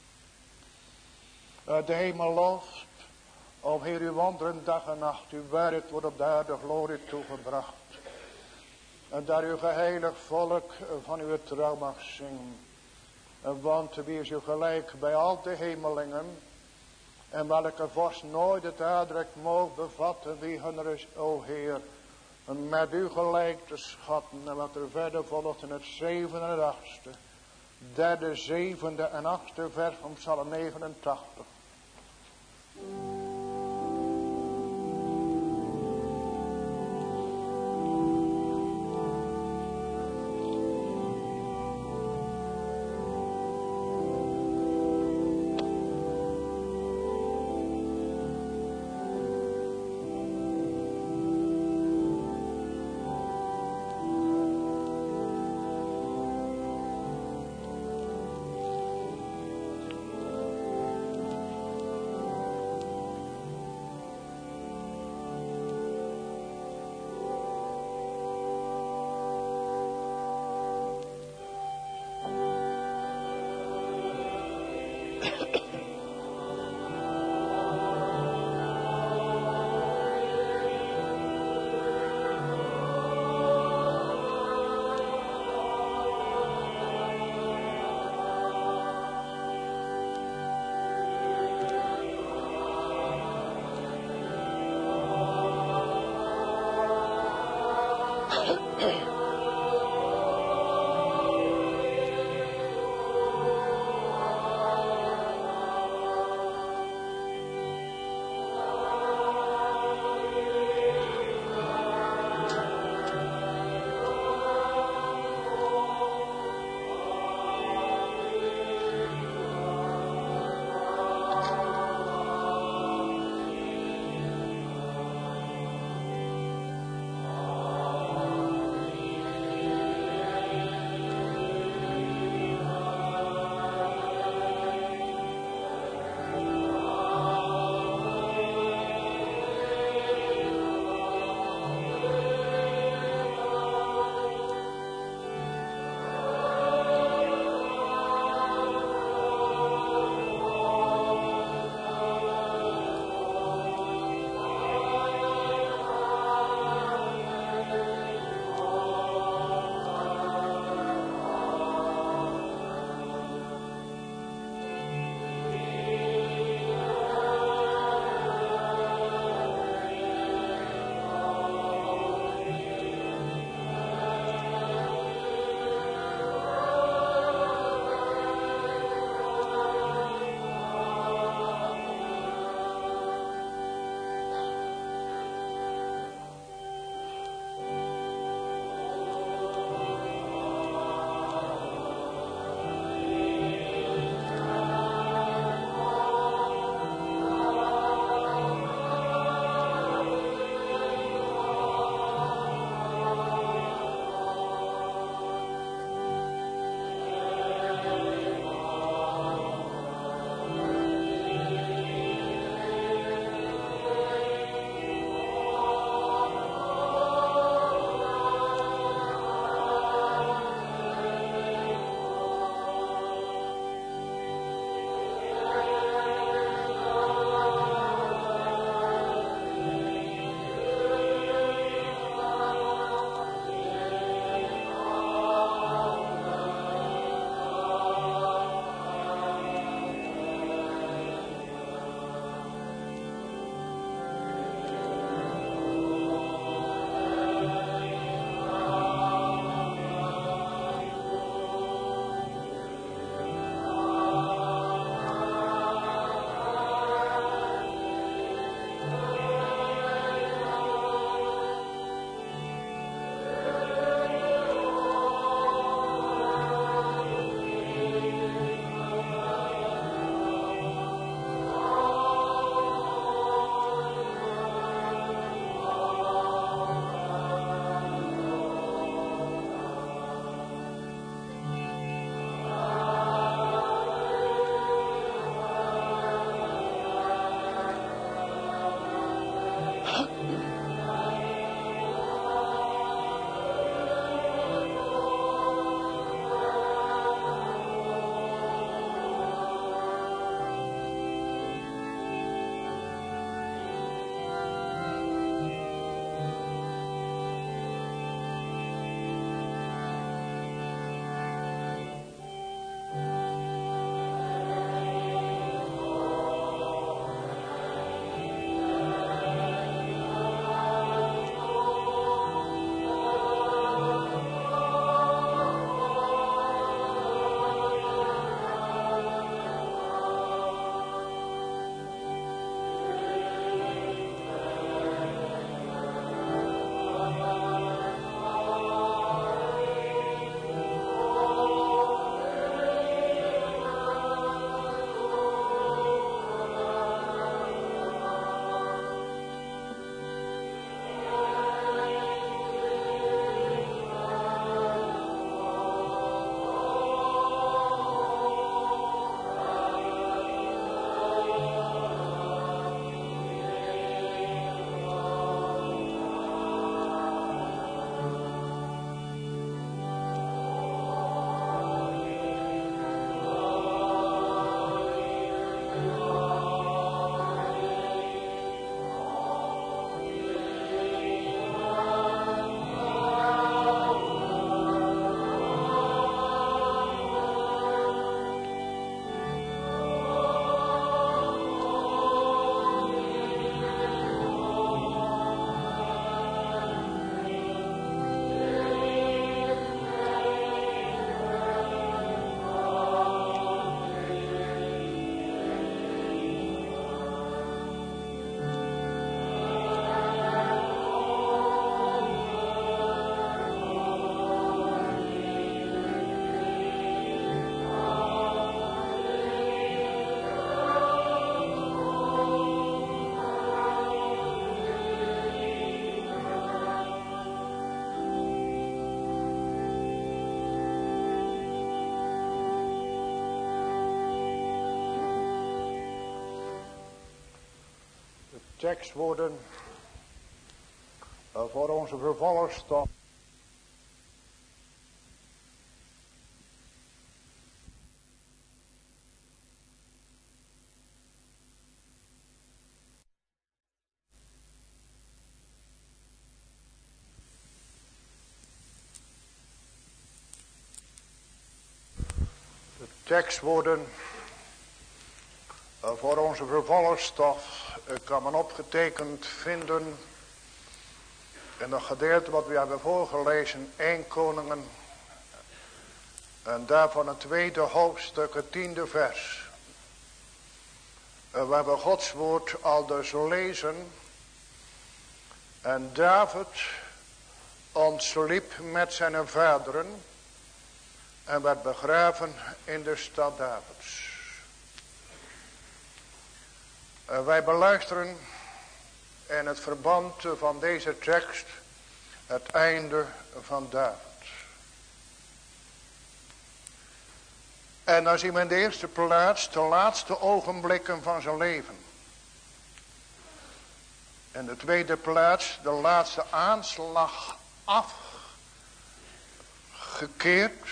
De hemel loft, o Heer, uw wonderen dag en nacht, uw werk wordt op de aarde glorie toegebracht. En daar uw geheilig volk van uw trouw mag zingen. Want wie is u gelijk bij al de hemelingen, En welke vorst nooit het uitdruk mogen bevatten wie hun is, o Heer. Met u gelijk te schatten. En wat er verder volgt in het zevende en het achtste. Derde, zevende en achtste vers van Psalm negenentachtig. tekstwoorden voor onze vervolgstof. De tekstwoorden voor onze vervolgstof kan men opgetekend vinden in het gedeelte wat we hebben voorgelezen, Eerste Koningen, en daarvan het tweede hoofdstuk, het tiende vers. We hebben Gods woord al dus lezen. En David ontsliep met zijn vaderen en werd begraven in de stad Davids. Wij beluisteren in het verband van deze tekst het einde van David. En dan zien we in de eerste plaats de laatste ogenblikken van zijn leven. In de tweede plaats de laatste aanslag afgekeerd.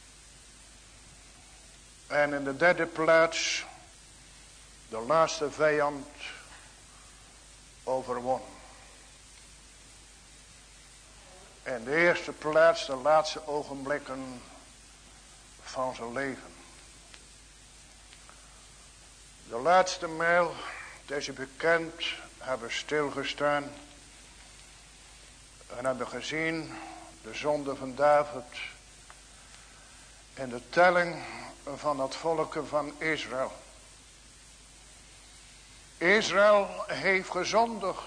En in de derde plaats de laatste vijand overwonnen. In de eerste plaats de laatste ogenblikken van zijn leven. De laatste mijl, het is bekend, hebben stilgestaan en hebben gezien de zonde van David en de telling van het volk van Israël. Israël heeft gezondigd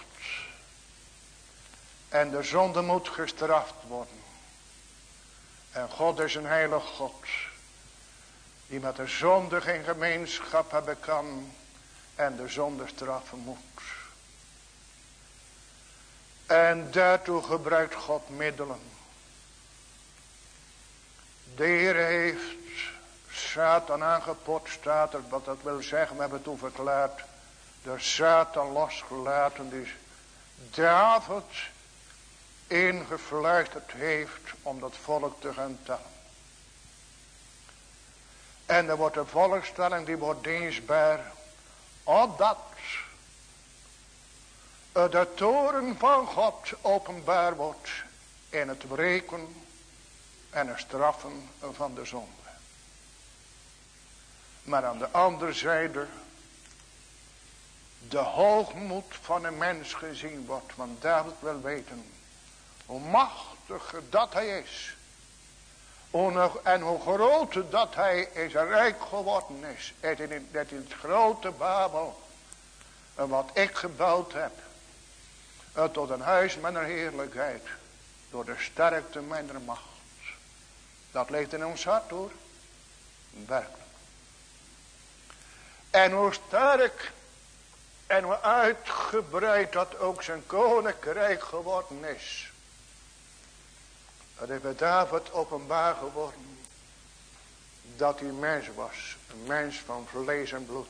en de zonde moet gestraft worden. En God is een heilig God die met de zonde geen gemeenschap hebben kan en de zonde straffen moet. En daartoe gebruikt God middelen. De Heer heeft Satan aangepot, staat er, wat dat wil zeggen, we hebben toen verklaard, de Satan losgelaten die David ingefluisterd heeft om dat volk te gaan tellen. En er wordt een volkstelling die wordt dienstbaar, opdat de toorn van God openbaar wordt in het wreken en het straffen van de zonde. Maar aan de andere zijde de hoogmoed van een mens gezien wordt. Want David wil weten hoe machtig dat hij is. En hoe groot dat hij is rijk geworden is. Dat in het grote Babel wat ik gebouwd heb. Tot een huis met een heerlijkheid. Door de sterkte mijner macht. Dat ligt in ons hart hoor. Werkelijk. En hoe sterk en hoe uitgebreid dat ook zijn koninkrijk geworden is. Het is bij David openbaar geworden dat hij mens was. Een mens van vlees en bloed.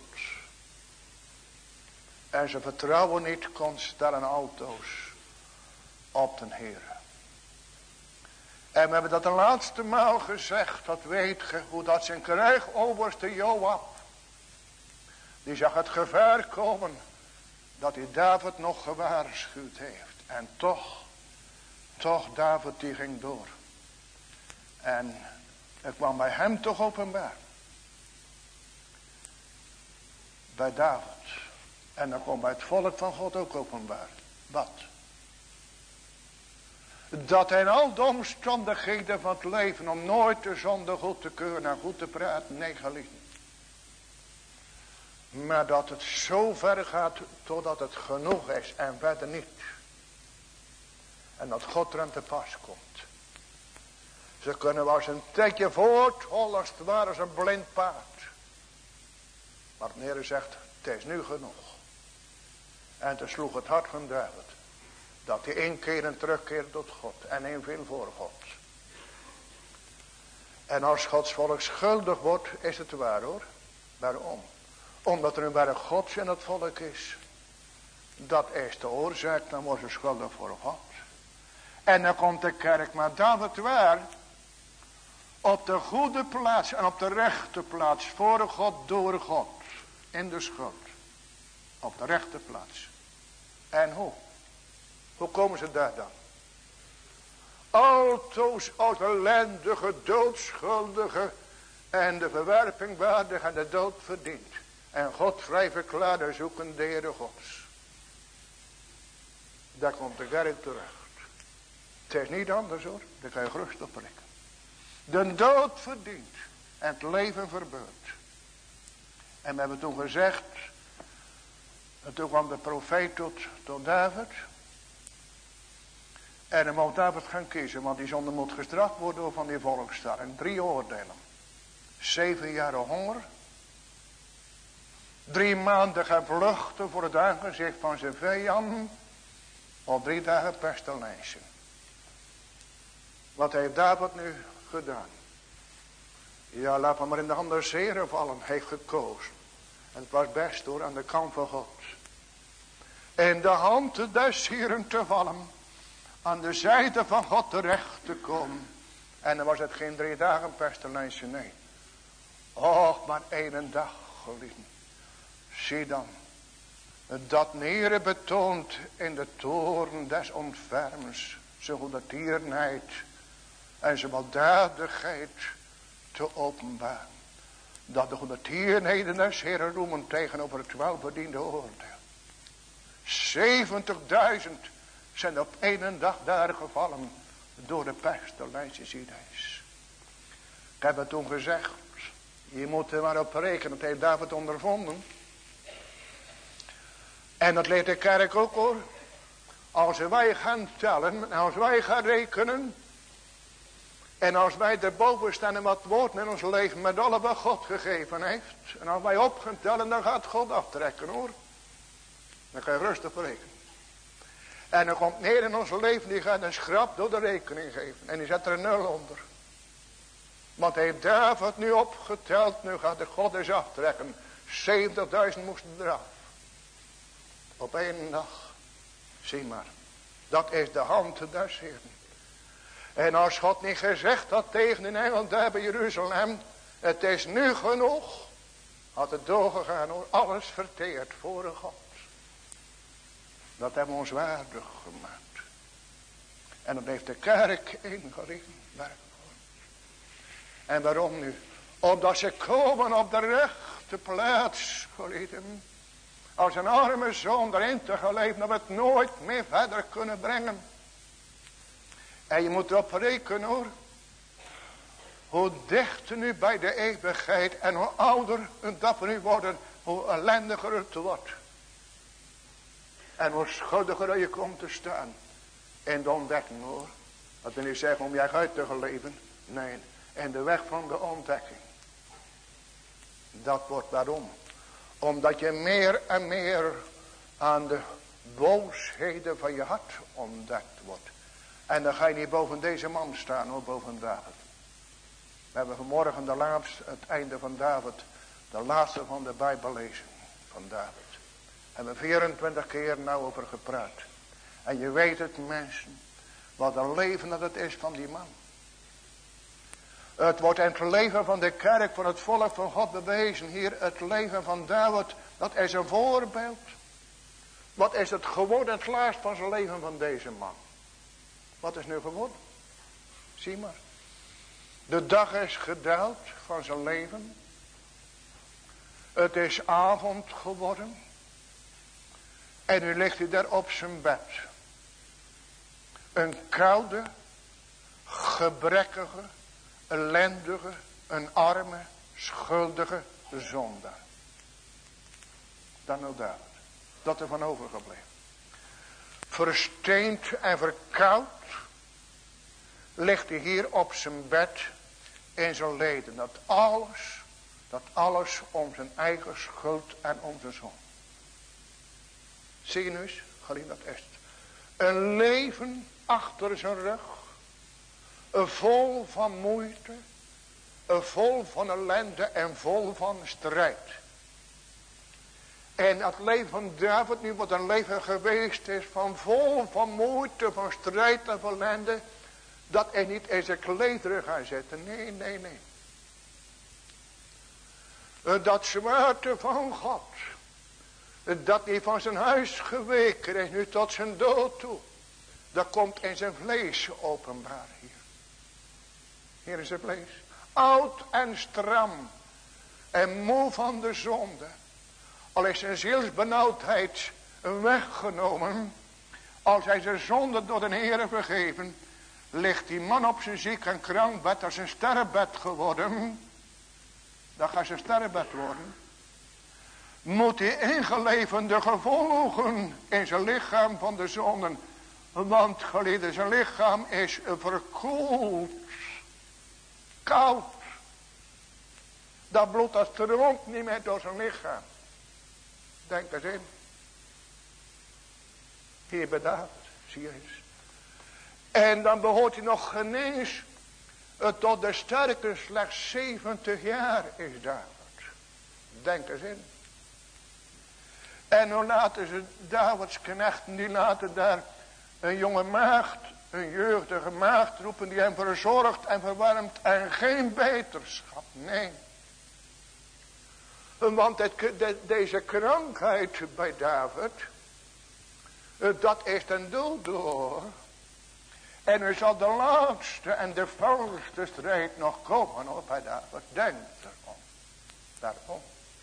En zijn vertrouwen niet kon stellen altoos op den Heer. En we hebben dat de laatste maal gezegd. Dat weet je hoe dat zijn krijgoverste Joab. Die zag het gevaar komen. Dat hij David nog gewaarschuwd heeft. En toch. Toch David die ging door. En het kwam bij hem toch openbaar. Bij David. En dat kwam bij het volk van God ook openbaar. Wat? Dat hij in al de omstandigheden van het leven om nooit de zonde goed te keuren en goed te praten. Nee, geliefden. Maar dat het zo ver gaat totdat het genoeg is en verder niet. En dat God er aan te pas komt. Ze kunnen wel eens een tijdje voorthollen als het ware als een blind paard. Maar de Heer zegt, het is nu genoeg. En toen sloeg het hart van David. Dat hij één keer en terugkeert tot God. En één veel voor God. En als Gods volk schuldig wordt, is het waar hoor. Waarom? Omdat er een werk Gods in het volk is. Dat is de oorzaak, dan wordt ze schuldig voor God. En dan komt de kerk maar David weer op de goede plaats en op de rechte plaats. Voor God, door God. In de schuld. Op de rechte plaats. En hoe? Hoe komen ze daar dan? Altoos als ellendige, doodschuldige en de verwerping waardig en de dood verdient. En God vrij verklaarde zoeken de Heere Gods. Daar komt de kerk terecht. Het is niet anders hoor, daar kan je gerust op prikken. De dood verdient en het leven verbeurt. En we hebben toen gezegd, en toen kwam de profeet tot, tot David. En dan moet David gaan kiezen, want die zonde moet gestraft worden door van die volksstam. En drie oordelen. Zeven jaren honger. Drie maanden gaan vluchten voor het aangezicht van zijn vijand. Of drie dagen pestilentiën. Wat heeft David nu gedaan? Ja, laat hem maar in de handen des Heren vallen. Hij heeft gekozen. En het was best door aan de kant van God. In de handen des Heren te vallen. Aan de zijde van God terecht te komen. En dan was het geen drie dagen pestilentiën, nee. Och, maar één dag, geliefden. Zie dan. Dat Heere betoont in de toren des ontfermens. Zijn goede tierenheid. En zijn weldadigheid te openbaren. Dat de goede tierenheden des Heere roemen tegenover het welverdiende oordeel. zeventigduizend zijn op één dag daar gevallen. Door de pestilentiën, zie deze. Ik heb het toen gezegd. Je moet er maar op rekenen. Dat heeft David ondervonden. En dat leert de kerk ook hoor. Als wij gaan tellen. En als wij gaan rekenen. En als wij erboven staan en wat woord in ons leven. Met alle wat God gegeven heeft. En als wij op gaan tellen. Dan gaat God aftrekken hoor. Dan kan je rustig rekenen. En dan komt neer in ons leven. Die gaat een schrap door de rekening geven. En die zet er een nul onder. Want heeft David nu opgeteld. Nu gaat de God eens aftrekken. zeventigduizend moesten eraf. Op één dag. Zie maar. Dat is de hand des Heeren. En als God niet gezegd had tegen een engel daar bij Jeruzalem. Het is nu genoeg. Had het doorgegaan hoor. Alles verteerd voor God. Dat hebben we ons waardig gemaakt. En dat heeft de kerk ingericht. En waarom nu? Omdat ze komen op de rechte plaats. Geliefden. Als een arme zoon erin te geleefd. Dat we het nooit meer verder kunnen brengen. En je moet erop rekenen hoor. Hoe dichter nu bij de eeuwigheid. En hoe ouder dat we nu worden. Hoe ellendiger het wordt. En hoe schuldiger je komt te staan. In de ontdekking hoor. Dat wil niet zeggen om jij uit te leven. Nee. In de weg van de ontdekking. Dat wordt waarom. Omdat je meer en meer aan de boosheden van je hart ontdekt wordt. En dan ga je niet boven deze man staan hoor, boven David. We hebben vanmorgen de laatste, het einde van David. De laatste van de Bijbel lezen van David. Hebben we vierentwintig keer nou over gepraat. En je weet het mensen. Wat een leven dat het is van die man. Het wordt in het leven van de kerk, van het volk van God bewezen. Hier het leven van David, dat is een voorbeeld. Wat is het geworden, het laatst van zijn leven van deze man? Wat is nu geworden? Zie maar. De dag is gedaald van zijn leven. Het is avond geworden. En nu ligt hij daar op zijn bed. Een koude, gebrekkige, ellendige, een arme, schuldige zondaar. Dan nou David. Dat er van overgebleven. Versteend en verkoud ligt hij hier op zijn bed in zijn leden. Dat alles, dat alles om zijn eigen schuld en om zijn zonde. Zie je nu eens, geliefd, dat is het. Een leven achter zijn rug. Een vol van moeite. Een vol van ellende en vol van strijd. En het leven van David nu wat een leven geweest is van vol van moeite, van strijd en van ellende. Dat hij niet in zijn klederen gaat zetten. Nee, nee, nee. Dat zwaarte van God. Dat hij van zijn huis geweken is nu tot zijn dood toe. Dat komt in zijn vlees openbaar hier. Hier is het vlees. Oud en stram. En moe van de zonde. Al is zijn zielsbenauwdheid weggenomen. Als hij zijn zonde door de Heere vergeven. Ligt die man op zijn ziek en krankbed als een sterrenbed geworden. Dan gaat zijn sterrenbed worden. Moet hij ingeleven de gevolgen in zijn lichaam van de zonden. Want geliefde, zijn lichaam is verkoeld. Koud. Dat bloed dat stroomt niet meer door zijn lichaam. Denk eens in. Hier bij David, zie je eens. En dan behoort hij nog geen eens tot de sterke, slechts zeventig jaar is David. Denk eens in. En dan laten ze Davids knechten, die laten daar een jonge maagd, een jeugdige maagd roepen die hem verzorgt en verwarmt en geen beterschap. Nee. Want het, de, deze krankheid bij David, dat is ten dood door. En er zal de laatste en de felste strijd nog komen hoor, bij David. Denk erom. Daarom.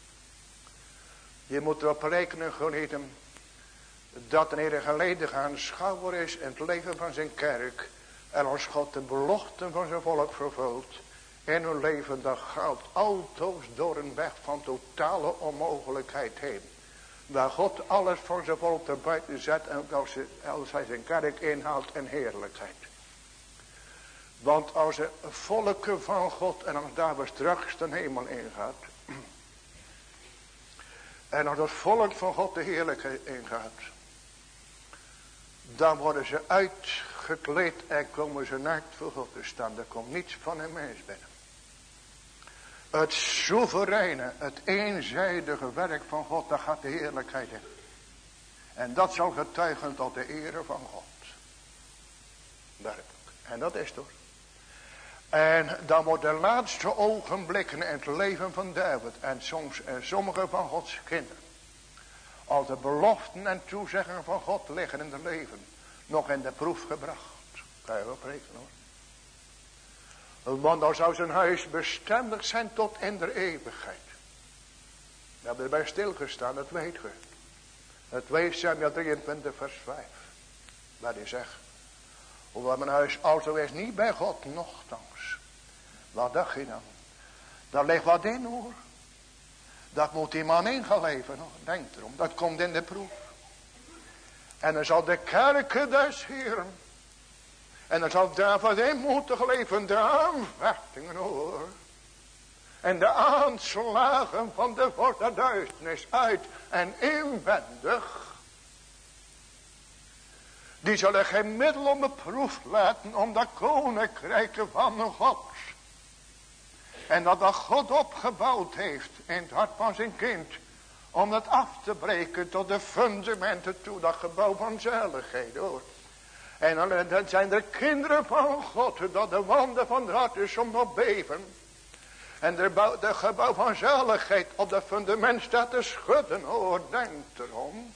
Je moet erop rekenen, geliefden, dat er een geleden aanschouwer is in het leven van zijn kerk. En als God de beloften van zijn volk vervult in hun leven, dan gaat altoos door een weg van totale onmogelijkheid heen. Waar God alles voor zijn volk ter buiten zet en als, als hij zijn kerk inhaalt in heerlijkheid. Want als het volken van God en als daar straks de hemel ingaat. En als het volk van God de heerlijkheid ingaat. Dan worden ze uitgekleed en komen ze naakt voor God te staan. Er komt niets van een mens binnen. Het soevereine, het eenzijdige werk van God, daar gaat de heerlijkheid in. En dat zal getuigen tot de ere van God. Werkelijk. En dat is toch. En dan worden de laatste ogenblikken in het leven van David en soms en sommige van Gods kinderen. Als de beloften en toezeggingen van God liggen in het leven, nog in de proef gebracht. Kan je wel rekenen hoor. Want dan zou zijn huis bestendig zijn tot in de eeuwigheid. We hebben erbij stilgestaan, dat weet u. Het weet Samuel drieëntwintig vers vijf. Waar hij zegt. Hoewel mijn huis alzo is niet bij God, nochtans. Wat dacht je dan? Daar ligt wat in hoor. Dat moet die man ingeleven hoor. Denk erom, dat komt in de proef. En dan zal de kerken des Heeren. En dan zal David in moeten geleven de aanvechtingen hoor. En de aanslagen van de vorst der duisternis uit en inwendig. Die zullen geen middel om beproefd laten om dat koninkrijk van God. En dat dat God opgebouwd heeft in het hart van zijn kind. Om dat af te breken tot de fundamenten toe. Dat gebouw van zaligheid hoor. En dan, dan zijn de kinderen van God. Dat de wanden van het hart is om nog beven. En de, bouw, de gebouw van zaligheid op dat fundament staat te schudden hoor. Denk erom.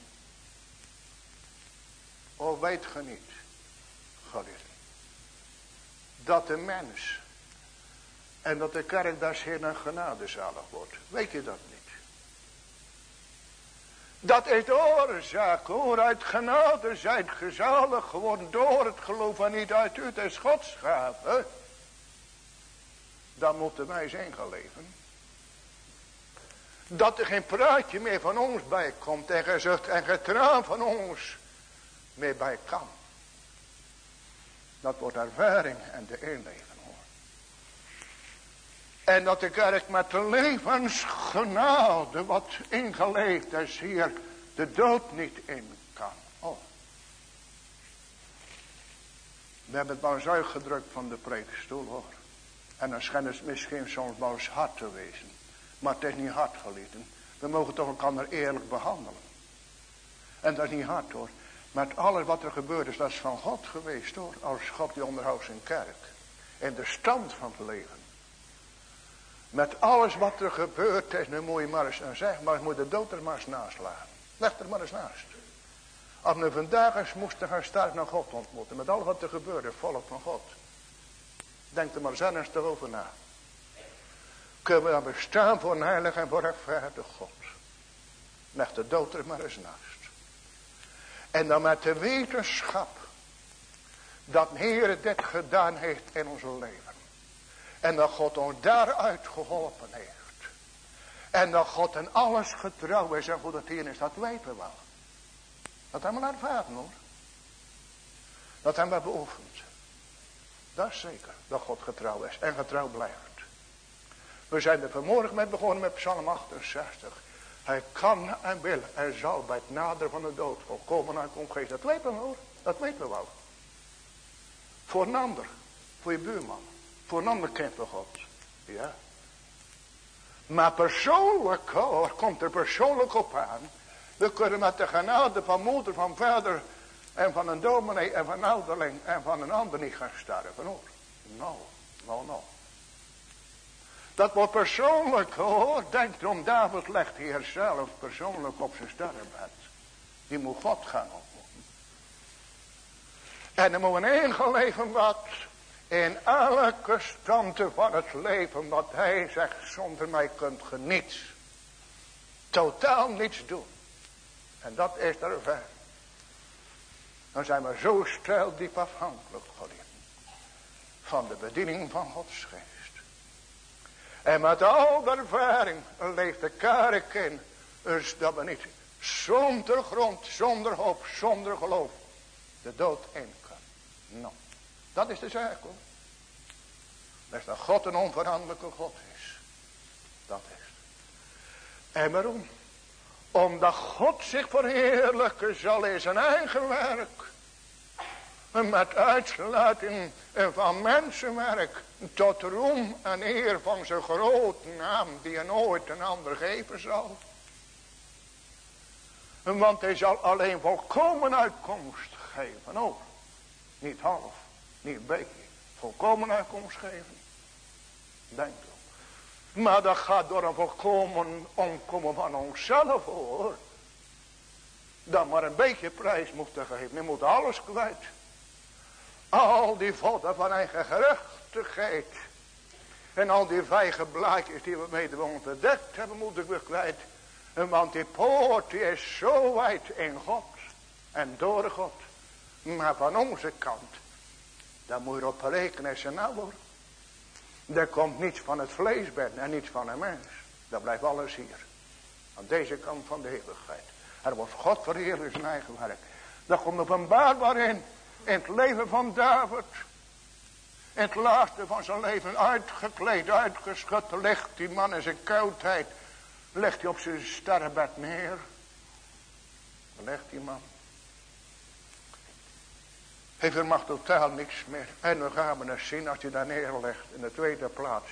O weet ge niet. Geliefden. Dat de mens. En dat de kerk des Heeren een genadezalig wordt. Weet je dat niet? Dat is de oorzaak hoor. Uit genade zijt gezalig geworden door het geloof en niet uit u des Gods gave. Dan moeten wij zijn geleven. Dat er geen praatje meer van ons bij komt. En gezucht en getraan van ons meer bij kan. Dat wordt ervaring en de inleven hoor. En dat de kerk met de levensgenade wat ingeleefd is hier de dood niet in kan. Oh. We hebben het wel eens uitgedrukt van de preekstoel hoor. En dan schijnt het misschien soms wel eens hard te wezen. Maar het is niet hard geliefden. We mogen toch elkaar eerlijk behandelen. En dat is niet hard hoor. Met alles wat er gebeurd is, dat is van God geweest hoor. Als God die onderhoudt zijn kerk. In de stand van het leven. Met alles wat er gebeurd is, nu moet je maar eens zeggen, maar je moet de dood er maar eens naast laten. Leg er maar eens naast. Als we vandaag eens moesten gaan sterk naar God ontmoeten, met alles wat er gebeurde, volk van God. Denk er maar eens ernstig over na. Kunnen we dan bestaan voor een heilig en voor rechtvaardig God? Leg de dood er maar eens naast. En dan met de wetenschap dat de Heer dit gedaan heeft in ons leven. En dat God ons daaruit geholpen heeft. En dat God in alles getrouw is en goed het hier is, dat weten we wel. Dat hebben we ervaren hoor. Dat hebben we beoefend. Dat is zeker, dat God getrouw is en getrouw blijft. We zijn er vanmorgen mee begonnen met Psalm achtenzestig. Hij kan en wil en zal bij het naderen van de dood volkomen uit omgeven. Dat weten we hoor, dat weten we wel. Voor een ander, voor je buurman. Voor een ander kent we God. Ja. Maar persoonlijk hoor, komt er persoonlijk op aan. We kunnen met de genade van moeder, van vader en van een dominee en van een ouderling en van een ander niet gaan sterven hoor. Nou, nou, nou. Dat wordt persoonlijk hoor. Denk erom, David legt hier zelf persoonlijk op zijn sterrenbed. Die moet God gaan ontmoeten. En er moet een ingeleven wat in elke standen van het leven, wat hij zegt, zonder mij kunt ge niets. Totaal niets doen. En dat is de ervaring. Dan zijn we zo stijl diep afhankelijk geworden. Van de bediening van Gods geest. En met al de ervaring leeft de kerk in. Dus dat we niet zonder grond, zonder hoop, zonder geloof de dood in kunnen. Nou, dat is de zaak hoor. Dat is dat God een onveranderlijke God is. Dat is het. En waarom? Omdat God zich verheerlijken zal in zijn eigen werk. Met uitsluiting van mensenwerk. Tot roem en eer van zijn grote naam. Die hij nooit een ander geven zal. Want hij zal alleen volkomen uitkomst geven. Oh, niet half. Niet een beetje. Volkomen uitkomst geven. Denk erom. Maar dat gaat door een volkomen omkomen van onszelf hoor. Dat maar een beetje prijs moeten geven. Je moet alles kwijt. Al die vodden van eigen gerechtigheid. En al die vijgen blaadjes die we mede ontdekt hebben moeten we kwijt. Want die poort die is zo wijd in God. En door God. Maar van onze kant. Daar moet je op rekenen is nou hoor. Er komt niets van het vlees binnen en niets van een mens. Dat blijft alles hier. Aan deze kant van de eeuwigheid. Er wordt God verheerlijk zijn eigen werk. Dat komt openbaarbaar in. In het leven van David. In het laatste van zijn leven uitgekleed, uitgeschud. Ligt die man in zijn koudheid. Legt hij op zijn sterrenbed neer. Legt die man. Hij vermag totaal niks meer. En dan gaan we eens zien als hij daar neerlegt. In de tweede plaats.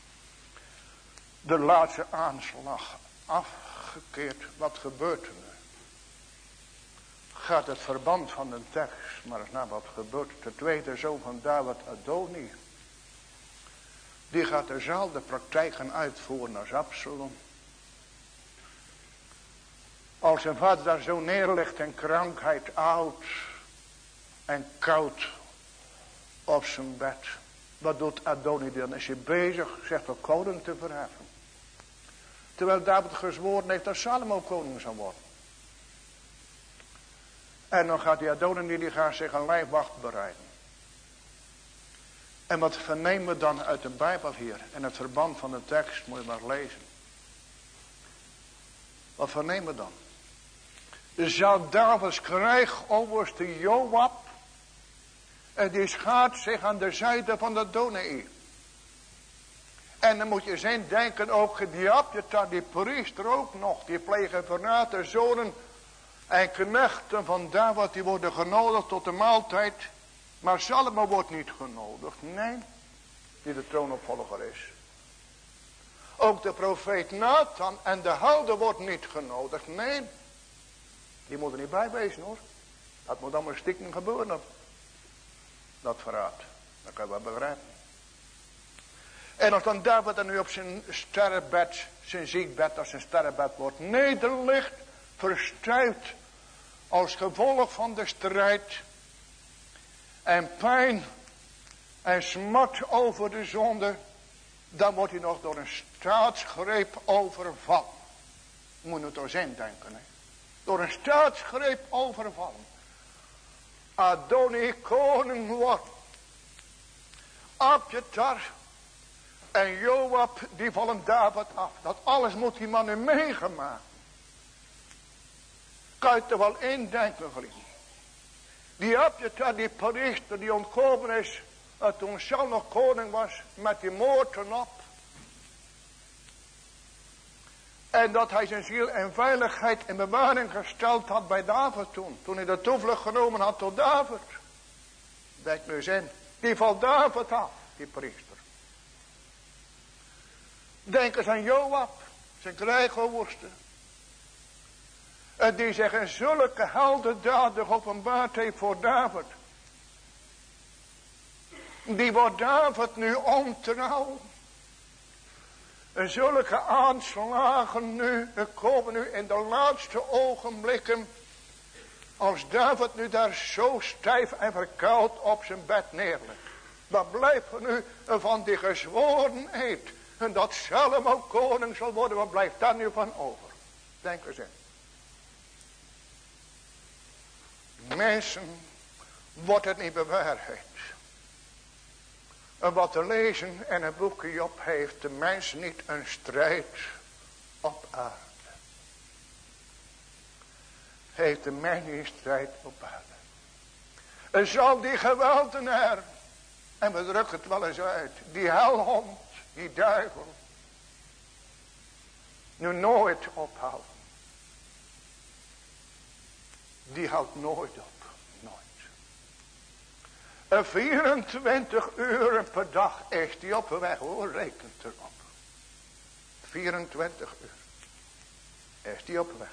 De laatste aanslag. Afgekeerd. Wat gebeurt er nu? Gaat het verband van de tekst. Maar eens naar wat gebeurt. De tweede zoon van David, Adoni. Die gaat dezelfde praktijken uitvoeren als Absalom. Als zijn vader daar zo neerlegt in krankheid, oud en koud op zijn bed. Wat doet Adoni dan? Is hij bezig, zegt de koning te verheffen. Terwijl David gezworen heeft dat Salomo koning zou worden. En dan gaat die Adoni, die gaat zich een lijfwacht bereiden. En wat vernemen we dan uit de Bijbel hier? En het verband van de tekst moet je maar lezen. Wat vernemen we dan? Zou Davids krijgoverste Joab. En die schaart zich aan de zijde van de Adoni. En dan moet je zien, denken ook die Abjatar, die priester ook nog. Die plegen verraad zonen en knechten van David, die worden genodigd tot de maaltijd. Maar Salomo wordt niet genodigd. Nee, die de troonopvolger is. Ook de profeet Nathan en de helden wordt niet genodigd. Nee, die moeten er niet bij wezen hoor. Dat moet allemaal stiekem gebeuren. Dat verraad. Dat kan je wel begrijpen. En als dan David er nu op zijn sterrenbed, zijn ziekbed, als zijn sterrenbed wordt nederligt, verstuit als gevolg van de strijd en pijn en smart over de zonde, dan wordt hij nog door een staatsgreep overvallen. Moet je toch zin denken, hè? Door een staatsgreep overvallen. Adoni koning wordt. Abjatar en Joab die vallen David af. Dat alles moet die man nu meegemaakt. Kan je er wel indenken, vriend. Die Abjatar, die priester die ontkomen is, uh, toen Saul nog koning was, met die moord erop. En dat hij zijn ziel en veiligheid in bewaring gesteld had bij David toen. Toen hij de toevlucht genomen had tot David. Denk nu eens in. Die valt David af, die priester. Denk eens aan Joab, zijn krijgoverste. En die zich in zulke heldendaden geopenbaard heeft voor David. Die wordt David nu ontrouw. En zulke aanslagen nu, er komen nu in de laatste ogenblikken, als David nu daar zo stijf en verkoud op zijn bed neerlegt. Wat blijft er nu van die gezworen eed? En dat Salomo koning zal worden, wat blijft daar nu van over? Denk eens in. Mensen, wordt het niet bewaarheid. En wat te lezen en een boekje op heeft de mens niet een strijd op aarde. Heeft de mens niet een strijd op aarde. En zal die geweldenaar, en we drukken het wel eens uit, die helhond, die duivel, nu nooit ophouden. Die houdt nooit op. En vierentwintig uur per dag is die op weg hoor, rekent erop. vierentwintig uur is die op weg.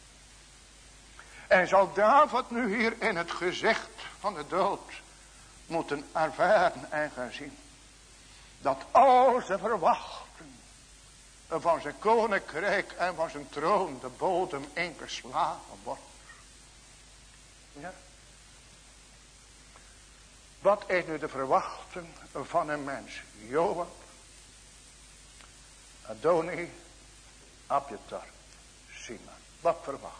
En zal David nu hier in het gezicht van de dood moeten ervaren en gaan zien. Dat al zijn verwachten van zijn koninkrijk en van zijn troon de bodem ingeslagen wordt. Ja. Wat is nu de verwachting van een mens? Joab, Adoni, Abjatar, Sima. Wat verwacht?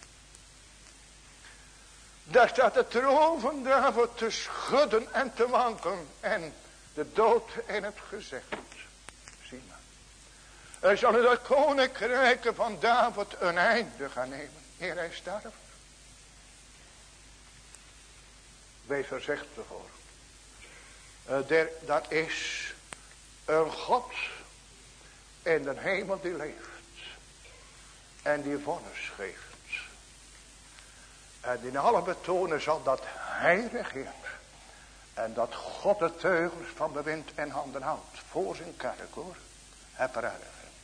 Daar staat de troon van David te schudden en te wanken. En de dood in het gezicht. Sima. Er zal in dat koninkrijk van David een einde gaan nemen. Eer hij sterft. Wees voorzichtig hoor. Uh, der, dat is een God in de hemel die leeft. En die vonnis geeft. En die in alle betonen zal dat hij regeert. En dat God de teugels van bewind in handen houdt. Voor zijn kerk hoor. Heb er erg.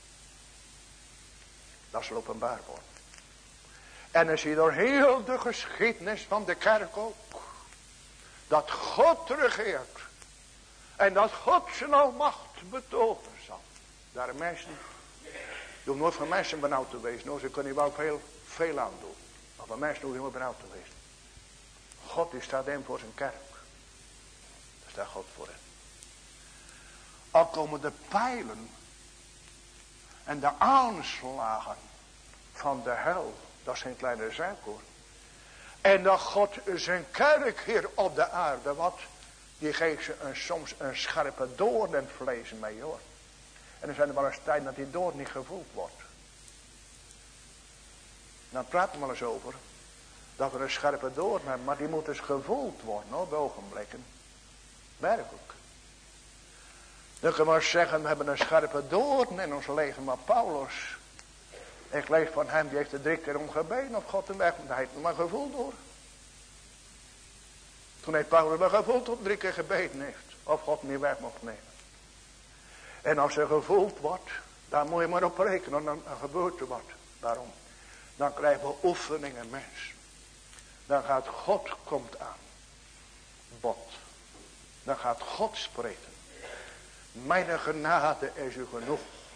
Dat zal openbaar worden. En dan zie je door heel de geschiedenis van de kerk ook. Dat God regeert. En dat God zijn almacht betogen zal. Daar mensen. Doe nooit van mensen benauwd te wezen. Nou, ze kunnen wel veel, veel aan doen. Maar van mensen hoef je niet benauwd te wezen. God die staat in voor zijn kerk. Daar staat God voor in. Al komen de pijlen. En de aanslagen van de hel. Dat is geen kleine zaak hoor. En dat God zijn kerk hier op de aarde, wat, die geeft ze een, soms een scherpe doorn en vlees mee hoor. En er zijn er wel eens tijd dat die doorn niet gevoeld wordt. Dan praten we wel eens over, dat we een scherpe doorn hebben, maar die moet dus gevoeld worden hoor, bij ogenblikken. Werkelijk. Dan kunnen we eens zeggen, we hebben een scherpe doorn in ons leven, maar Paulus... Ik lees van hem, die heeft er drie keer om gebeden op God en weg. Hij heeft het maar gevoeld hoor. Toen heeft Paulus maar gevoeld tot drie keer gebeden heeft. Of God niet weg mocht nemen. En als er gevoeld wordt, Daar moet je maar op rekenen, dan gebeurt er wat. Waarom? Dan krijgen we oefeningen, mens. Dan gaat God komt aan. Bod. Dan gaat God spreken. Mijn genade is u genoeg.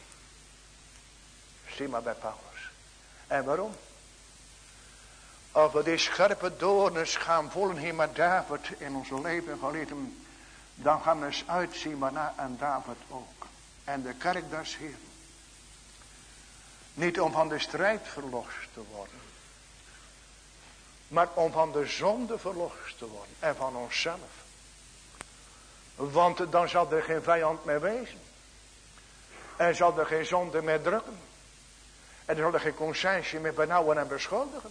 Zie maar bij Paulus. En waarom? Als we die scherpe doornen gaan voelen hier met David in ons leven geleden, dan gaan we eens uitzien maar na en David ook. En de kerk des Heeren. Niet om van de strijd verlost te worden. Maar om van de zonde verlost te worden. En van onszelf. Want dan zal er geen vijand meer wezen. En zal er geen zonde meer drukken. En er zal er geen conscientie meer benauwen en beschuldigen.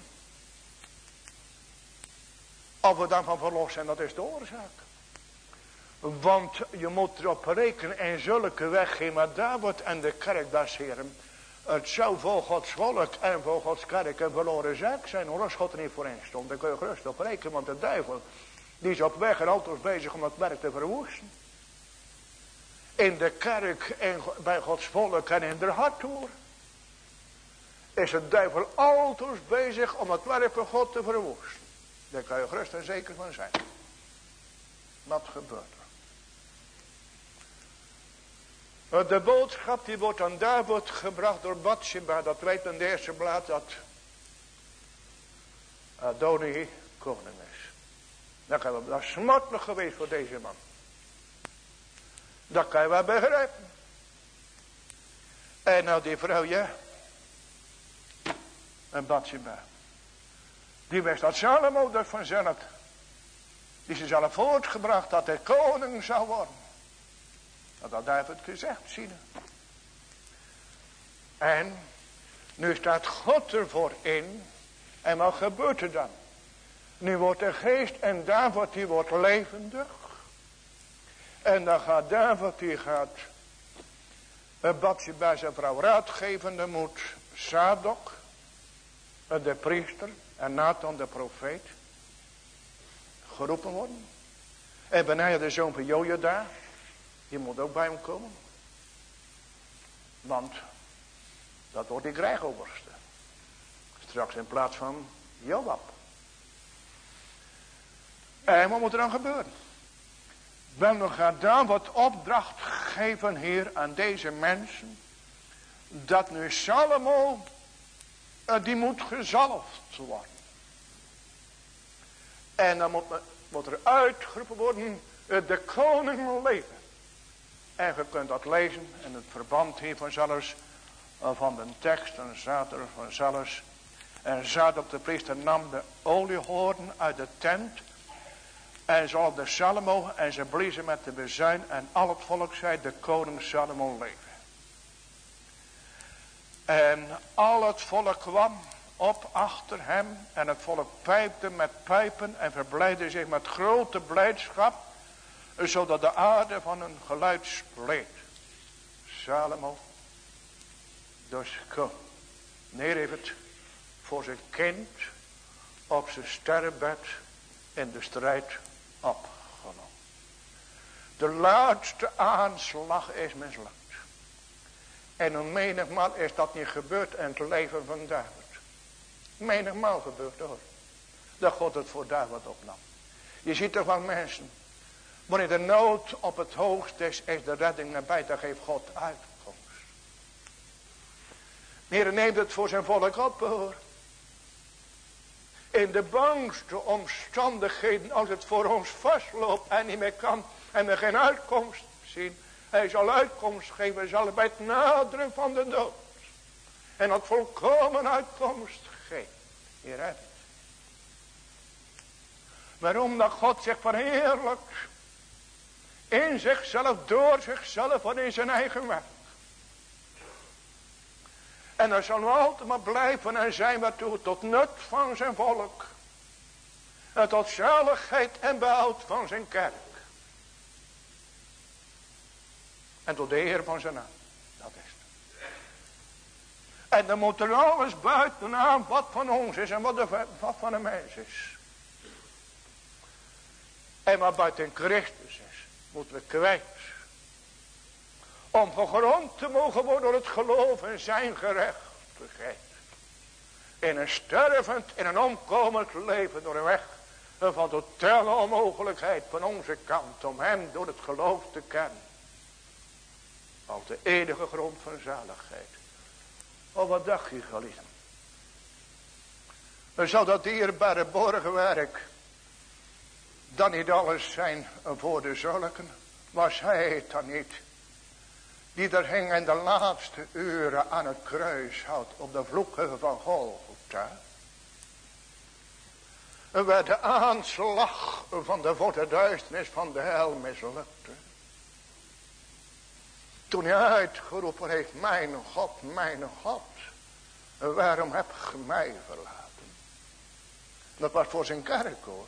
Of we dan van verlost zijn, dat is de oorzaak. Want je moet erop rekenen en zulke weg geen maar David en de kerk des Heren. Het zou voor Gods volk en voor Gods kerk een verloren zaak zijn. Hoor, als God er niet voor in stond, dan kun je gerust op rekenen. Want de duivel, die is op weg en altijd bezig om het werk te verwoesten. In de kerk en bij Gods volk en in de hart hoor. Is de duivel altijd bezig om het werk van God te verwoesten. Daar kan je gerust en zeker van zijn. Wat gebeurt er? De boodschap die wordt aan David gebracht door Batsheba. Dat weet in de eerste blad dat Adoni koning is. Dat, kan we, dat is smartelijk geweest voor deze man. Dat kan je wel begrijpen. En nou die vrouw, ja. En Batsheba. Die wist dat Salomo dat vanzelf. Die ze zelf voortgebracht dat hij koning zou worden. Dat had David gezegd, zie je. En nu staat God ervoor in. En wat gebeurt er dan? Nu wordt de geest en David die wordt levendig. En dan gaat David die gaat Batsheba zijn vrouw raadgeven. Dan moet Zadok, de priester, en Nathan de profeet geroepen worden. En Benaja de zoon van Jojada, die moet ook bij hem komen. Want dat wordt die krijgoverste. Straks in plaats van Joab. En wat moet er dan gebeuren? Wel, dan gaat David opdracht geven hier aan deze mensen. Dat nu Salomo, die moet gezalfd worden. En dan moet, moet er uitgeroepen worden, de koning leven. En je kunt dat lezen in het verband hiervan zelfs van de tekst. En staat er van zelfs. En Zadok de priester nam de oliehoorn uit de tent. En zalfde Salomo en ze bliezen met de bezuin. En al het volk zei, de koning Salomo leven. En al het volk kwam op achter hem. En het volk pijpte met pijpen en verblijdde zich met grote blijdschap. Zodat de aarde van hun geluid spleet. Salomo. Dus kom. Neer heeft het voor zijn kind op zijn sterrenbed in de strijd opgenomen. De laatste aanslag is mislukt. En een menigmaal is dat niet gebeurd in het leven van David. Menigmaal gebeurt hoor. Dat God het voor David opnam. Je ziet er van mensen. Wanneer de nood op het hoogst is, is de redding nabij. Dan geeft God uitkomst. Heer neemt het voor zijn volk op hoor. In de bangste omstandigheden, als het voor ons vastloopt en niet meer kan. En we geen uitkomst zien. Hij zal uitkomst geven, hij zal bij het naderen van de dood. En dat volkomen uitkomst geeft. Hier heb je het. Waarom dat God zich verheerlijkt. In zichzelf, door zichzelf en in zijn eigen werk. En dat zal altijd maar blijven en zijn waartoe tot nut van zijn volk. En tot zaligheid en behoud van zijn kerk. En tot de eer van zijn naam. Dat is het. En dan moet er alles buitenaan wat van ons is en wat, de, wat van een mens is. En wat buiten Christus is, moeten we kwijt. Om gegrond te mogen worden door het geloof in zijn gerechtigheid. In een stervend, in een omkomend leven door een weg van totale onmogelijkheid van onze kant. Om hem door het geloof te kennen. Als de enige grond van zaligheid. Oh, wat dacht je, geliefden? Zou dat dierbare borgwerk dan niet alles zijn voor de zulken? Was hij het dan niet? Die er hing in de laatste uren aan het kruis houdt op de vloeken van Golgotha. En waar de aanslag van de volle duisternis van de hel mislukte. Toen hij uitgeroepen heeft, mijn God, mijn God, waarom heb je mij verlaten? Dat was voor zijn kerk, hoor.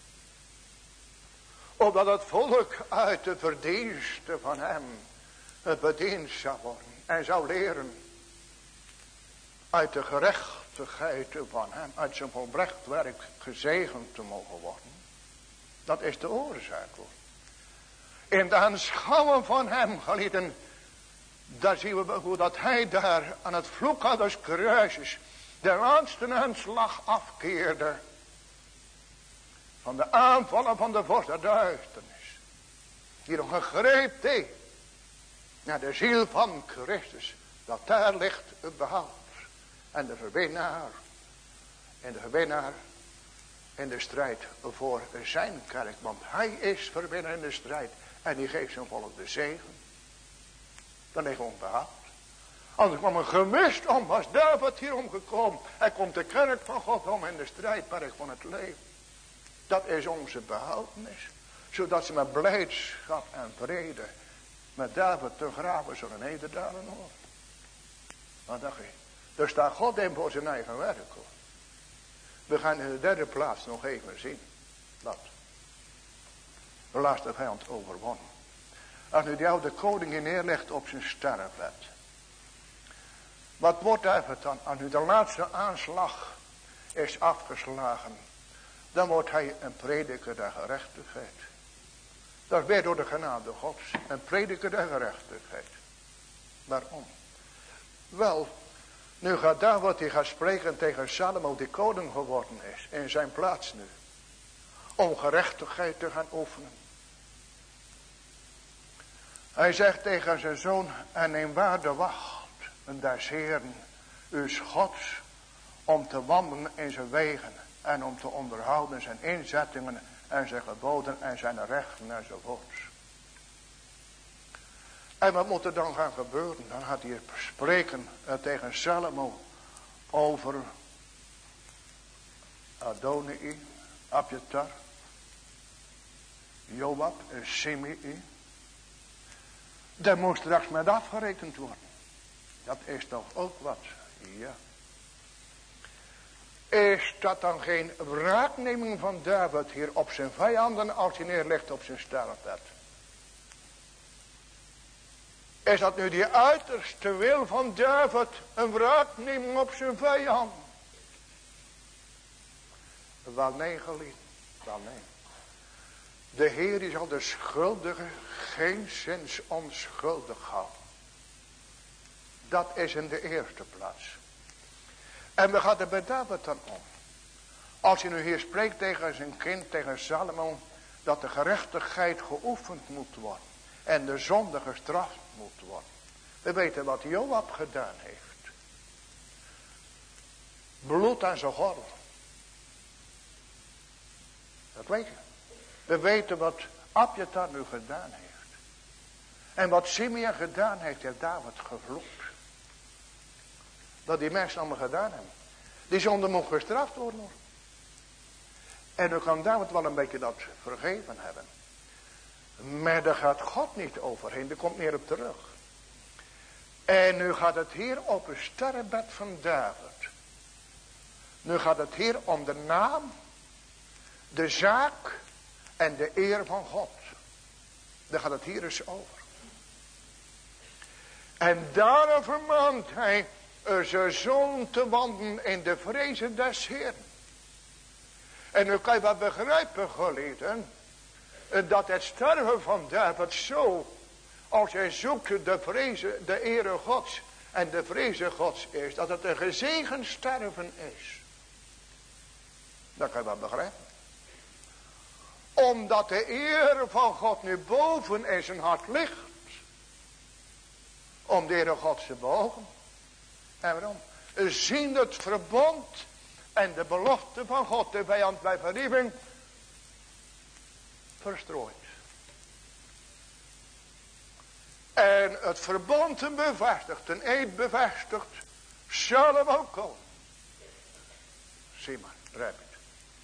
Opdat het volk uit de verdiensten van hem bediend zou worden. En zou leren uit de gerechtigheid van hem, uit zijn volbracht werk gezegend te mogen worden. Dat is de oorzaak, hoor. In de aanschouwen van hem, geliefden, daar zien we hoe dat hij daar aan het vloekhouders kruisjes de laatste aanslag afkeerde. Van de aanvallen van de vorst der duisternis. Die nog een greep deed. Naar de ziel van Christus. Dat daar ligt het behoud. En de verwinnaar. En de verwinnaar. In de strijd voor zijn kerk. Want hij is verwinnaar in de strijd. En die geeft zijn volk de zegen. Dan ligt ons behoud. Als er kwam een gemist om. Was David hier omgekomen. Hij komt de kerk van God om. In de strijdperk van het leven. Dat is onze behoudenis. Zodat ze met blijdschap en vrede met David te graven zullen nederdalen hoor. Wat dacht je? Daar staat God in voor zijn eigen werk hoor. We gaan in de derde plaats nog even zien. Dat. De laatste vijand overwonnen. Als nu die oude koning hier neerlegt op zijn sterfbed. Wat wordt David dan? Als nu de laatste aanslag is afgeslagen. Dan wordt hij een prediker der gerechtigheid. Dat is weer door de genade Gods. Een prediker der gerechtigheid. Waarom? Wel, nu gaat David die gaat spreken tegen Salomo die koning geworden is. In zijn plaats nu. Om gerechtigheid te gaan oefenen. Hij zegt tegen zijn zoon. En neem waar de wacht. En des Heeren. Uws Gods. Om te wandelen in zijn wegen. En om te onderhouden zijn inzettingen en zijn geboden en zijn rechten enzovoorts. En wat moet er dan gaan gebeuren? Dan gaat hij spreken uh, tegen Salomo over Adonai, Abjatar, Joab en Simei. Daar moet straks met afgerekend worden. Dat is toch ook wat? Ja. Is dat dan geen wraakneming van David hier op zijn vijanden als hij neerlegt op zijn sterfbed? Is dat nu die uiterste wil van David een wraakneming op zijn vijand? Wel nee geliefd, wel nee. De Heer die zal de schuldige geen zins onschuldig houden. Dat is in de eerste plaats. En we gaan er bij David dan om. Als je nu hier spreekt tegen zijn kind, tegen Salomo, dat de gerechtigheid geoefend moet worden. En de zonde gestraft moet worden. We weten wat Joab gedaan heeft. Bloed aan zijn gordel. Dat weet je. We weten wat Abjatar nu gedaan heeft. En wat Simeon gedaan heeft, heeft David gevloekt. Dat die mensen allemaal gedaan hebben. Die zonde moet gestraft worden hoor. En dan kan David wel een beetje dat vergeven hebben. Maar daar gaat God niet overheen. Daar komt meer op terug. En nu gaat het hier op een sterrenbed van David. Nu gaat het hier om de naam, de zaak en de eer van God. Daar gaat het hier eens over. En daarom vermaant hij zijn zoon te wandelen in de vrezen des Heeren. En nu kan je wel begrijpen, geliefden, dat het sterven van David zo Als jij zoekt de vrezen, de ere Gods en de vrezen Gods is, dat het een gezegend sterven is. Dat kan je wel begrijpen. Omdat de eer van God nu boven in zijn hart ligt. Om de ere Gods te beogen. En waarom? Zien het verbond en de belofte van God, de vijand bij vernieuwing, verstrooid. En het verbond een bevestigd, een eed bevestigd, zullen we ook komen. Zie maar, begrijp het.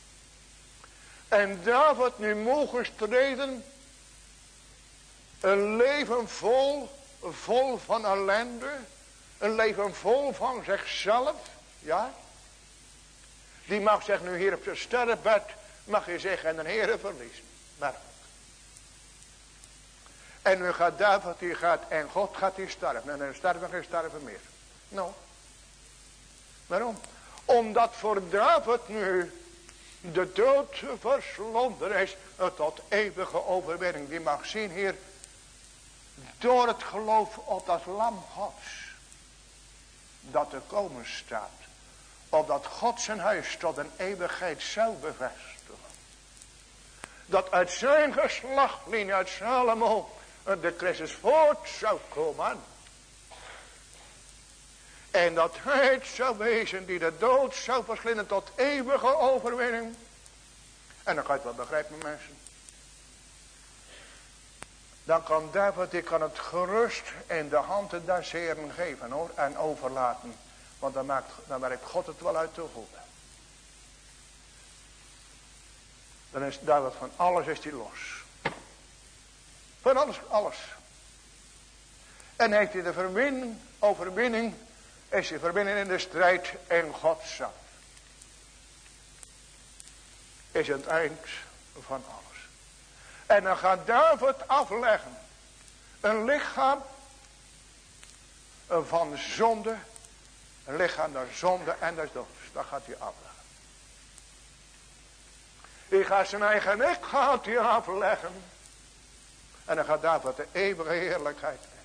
En David nu mogen streden, een leven vol, vol van ellende, een leven vol van zichzelf, ja. Die mag zich nu hier op zijn sterrenbed, mag je zeggen, en een Heere verliezen. Werkelijk. En nu gaat David, die gaat, en God gaat die sterven. En dan sterven geen sterven meer. Nou. Waarom? Omdat voor David nu de dood verslonden is, tot eeuwige overwinning. Die mag zien hier, door het geloof op dat lam Gods, dat er komen staat. Opdat God zijn huis tot een eeuwigheid zou bevestigen. Dat uit zijn geslachtlinie, uit Salomo, de Christus voort zou komen. En dat hij het zou wezen die de dood zou verslinden tot eeuwige overwinning. En dan ga je het wel begrijpen, mensen. Dan kan David, die kan het gerust in de handen des Heeren geven, hoor, en overlaten. Want dan, maakt, dan werkt God het wel uit de goede. Dan is David van alles is hij los. Van alles, alles. En heeft hij de verwinning, overwinning, is hij verwinning in de strijd in God zelf. Is het eind van alles. En dan gaat David afleggen. Een lichaam van zonde. Een lichaam der zonde en des doods. Dat gaat hij afleggen. Hij gaat zijn eigen ik gaat hij afleggen. En dan gaat David de eeuwige heerlijkheid in.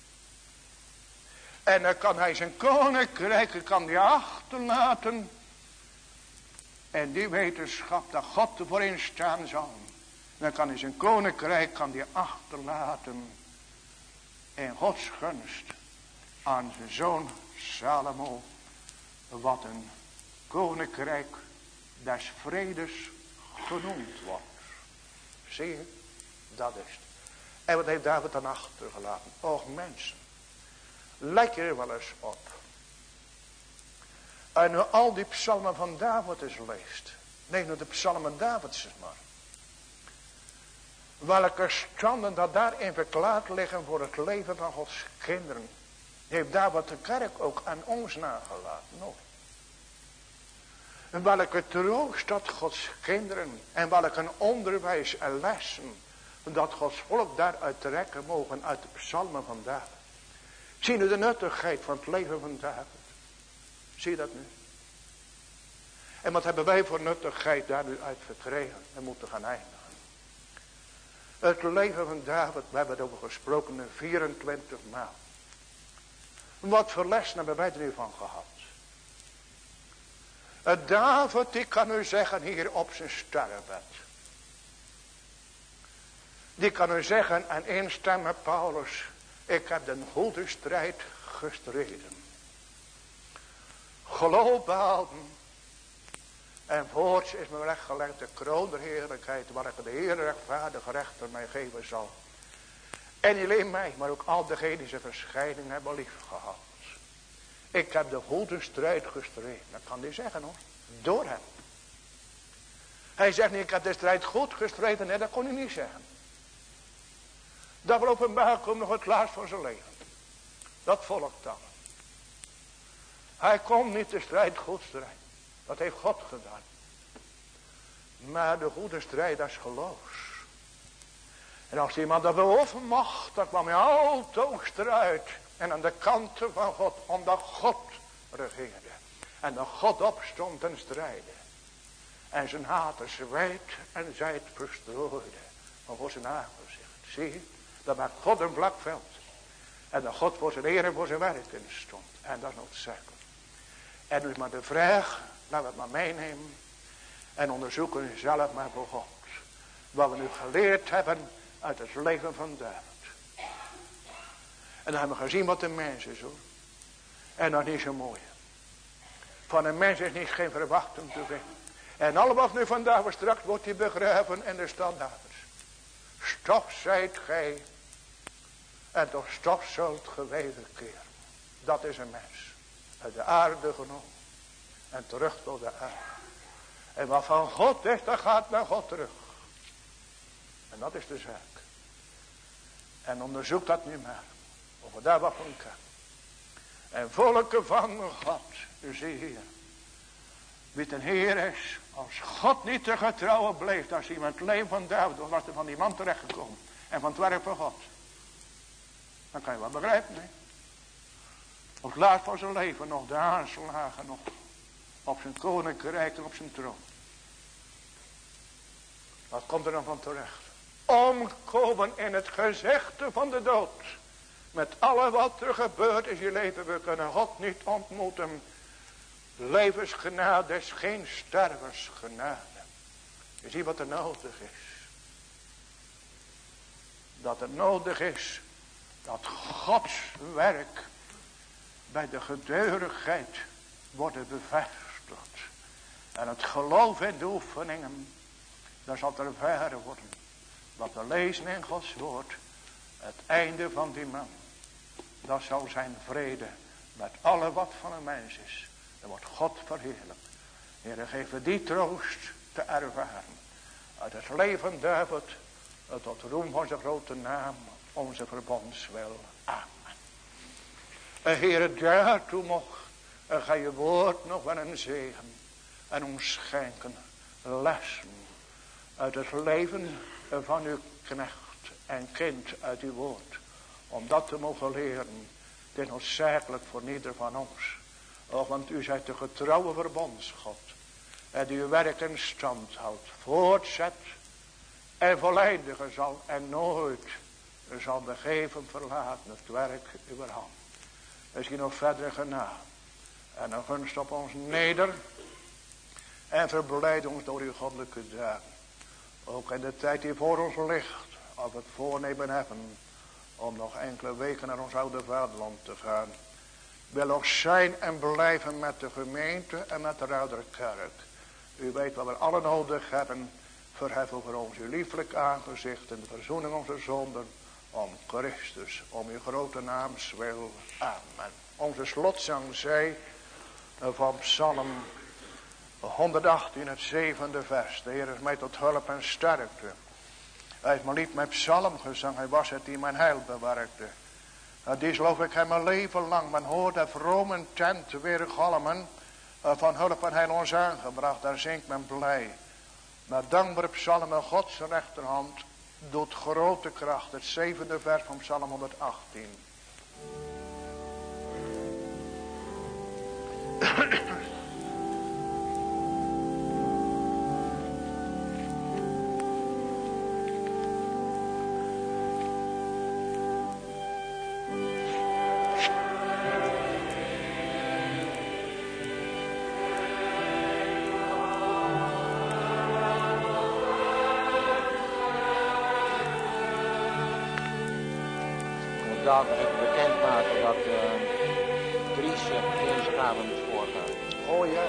En dan kan hij zijn koninkrijk kan hij achterlaten. En die wetenschap dat God ervoor in staan zal. Dan kan hij zijn koninkrijk kan hij achterlaten. In Gods gunst. Aan zijn zoon Salomo. Wat een koninkrijk des vredes genoemd wordt. Zie je? Dat is het. En wat heeft David dan achtergelaten? Och mensen. Let je er wel eens op. En nu al die psalmen van David eens leest. Nee, nu de psalmen Davids is maar. Welke standen dat daarin verklaard liggen voor het leven van Gods kinderen. Heeft David de kerk ook aan ons nagelaten. Nooit. En welke troost dat Gods kinderen. En welk een onderwijs en lessen. Dat Gods volk daaruit trekken mogen uit de psalmen van David. Zie je de nuttigheid van het leven van David. Zie je dat nu? En wat hebben wij voor nuttigheid daar nu uit verkregen en moeten gaan eindigen. Het leven van David, we hebben het over gesproken in vierentwintig maal. Wat voor lessen hebben wij er nu van gehad? Het David, die kan u zeggen hier op zijn sterrenbed. Die kan u zeggen en instemmen Paulus. Ik heb de goede strijd gestreden. Geloof behouden. En voorts is me weggelegd de kroon der heerlijkheid. Waar ik de Heer rechtvaardige rechter mij geven zal. En niet alleen mij, maar ook al degenen die zijn verschijning hebben lief gehad. Ik heb de goede strijd gestreden. Dat kan hij zeggen hoor. Door hem. Hij zegt niet ik heb de strijd goed gestreden. Nee, dat kon hij niet zeggen. Dat wil openbaar komt nog het laatst van zijn leven. Dat volgt dan. Hij kon niet de strijd goed strijden. Dat heeft God gedaan. Maar de goede strijd is geloofs. En als iemand dat behoeven mocht, dan kwam hij altijd eruit. En aan de kanten van God, omdat God regeerde. En dat God opstond en strijden. En zijn haters wijd en zijd verstrooide. Van voor zijn aangezicht. Zie je? Dat maakt God een vlak veld. En dat God voor zijn eer en voor zijn werk in stond. En dat is noodzakelijk. En dus maar de vraag, laten we het maar meenemen. En onderzoeken zelf maar voor God. Wat we nu geleerd hebben uit het leven van David. En dan hebben we gezien wat een mens is hoor. En dat is niet zo mooi. Van een mens is niet geen verwachting te vinden. En al wat nu vandaag wordt straks wordt hij begraven in de standaarders. Stof zijt gij. En toch stof zult ge wederkeren. Dat is een mens. Uit de aarde genomen. En terug tot de aarde. En wat van God is, dat gaat naar God terug. En dat is de zaak. En onderzoek dat nu maar. Of we daar wat van kan. En volken van God. Zie hier. Wie ten Heer is. Als God niet te getrouwen bleef. Als iemand het leven van David. Dan was er van die man terechtgekomen. En van het werk van God. Dan kan je wel begrijpen. Hè? Op het laatst van zijn leven nog de aanslagen. Nog op zijn koninkrijk en op zijn troon. Wat komt er dan van terecht? Omkomen in het gezegde van de dood. Met alle wat er gebeurt in je leven. We kunnen God niet ontmoeten. Levensgenade is geen stervensgenade. Je ziet wat er nodig is. Dat het nodig is. Dat Gods werk. Bij de gedeurigheid. Wordt bevestigd. En het geloof in de oefeningen. Dan zal het ervaren worden. Wat we lezen in Gods woord. Het einde van die man. Dat zal zijn vrede. Met alle wat van een mens is. Dan wordt God verheerlijkt. Heere, geef we die troost te ervaren. Uit het leven David. Tot roem van zijn grote naam. Onze verbondswil. Amen. En Heere, daartoe mocht. En ga je woord nog wel een zegen. En ons schenken. Lessen. Uit het leven van uw knecht en kind uit uw woord. Om dat te mogen leren. Het is noodzakelijk voor ieder van ons. Oh, want u zijt de getrouwe verbondsgod. En die uw werk in stand houdt. Voortzet. En volledigen zal. En nooit zal begeven verlaten het werk uw hand. Misschien nog verder genade. En een gunst op ons neder. En verblijd ons door uw goddelijke dagen. Ook in de tijd die voor ons ligt. Als we het voornemen hebben. Om nog enkele weken naar ons oude vaderland te gaan. Wil ook zijn en blijven met de gemeente en met de Ruiderkerk. U weet wat we alle nodig hebben. Verheffen voor ons uw lieflijk aangezicht. En de verzoening onze zonden. Om Christus. Om uw grote naams wil. Amen. Onze slotzang zij. Van Psalm honderdachttien, het zevende vers. De Heer is mij tot hulp en sterkte. Hij is me lief met psalmgezang. Hij was het die mijn heil bewerkte. Die geloof ik hem mijn leven lang. Men hoort de vrome tent weer galmen. Van hulp en heil ons aangebracht. Daar zingt men blij. Met dankbare psalmen Gods rechterhand. Doet grote kracht. Het zevende vers van Psalm honderdachttien. David het bekend maken dat uh, Dries uh, dinsdagavond voorgaat. Oh ja.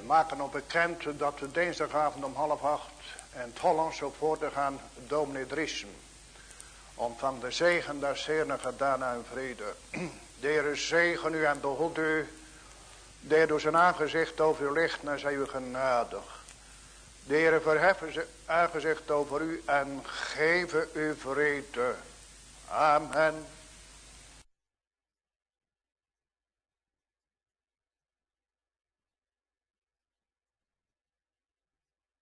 maken nog bekend dat we dinsdagavond om half acht en het Hollands op voor te gaan dominee Driessen. Ontvang de zegen des Heeren gedaan en vrede. De Heer zegen u en behoed u. De Heer doet zijn aangezicht over u lichten en zij u genadig. De Heer verheffen zijn aangezicht over u en geven u vrede. Amen.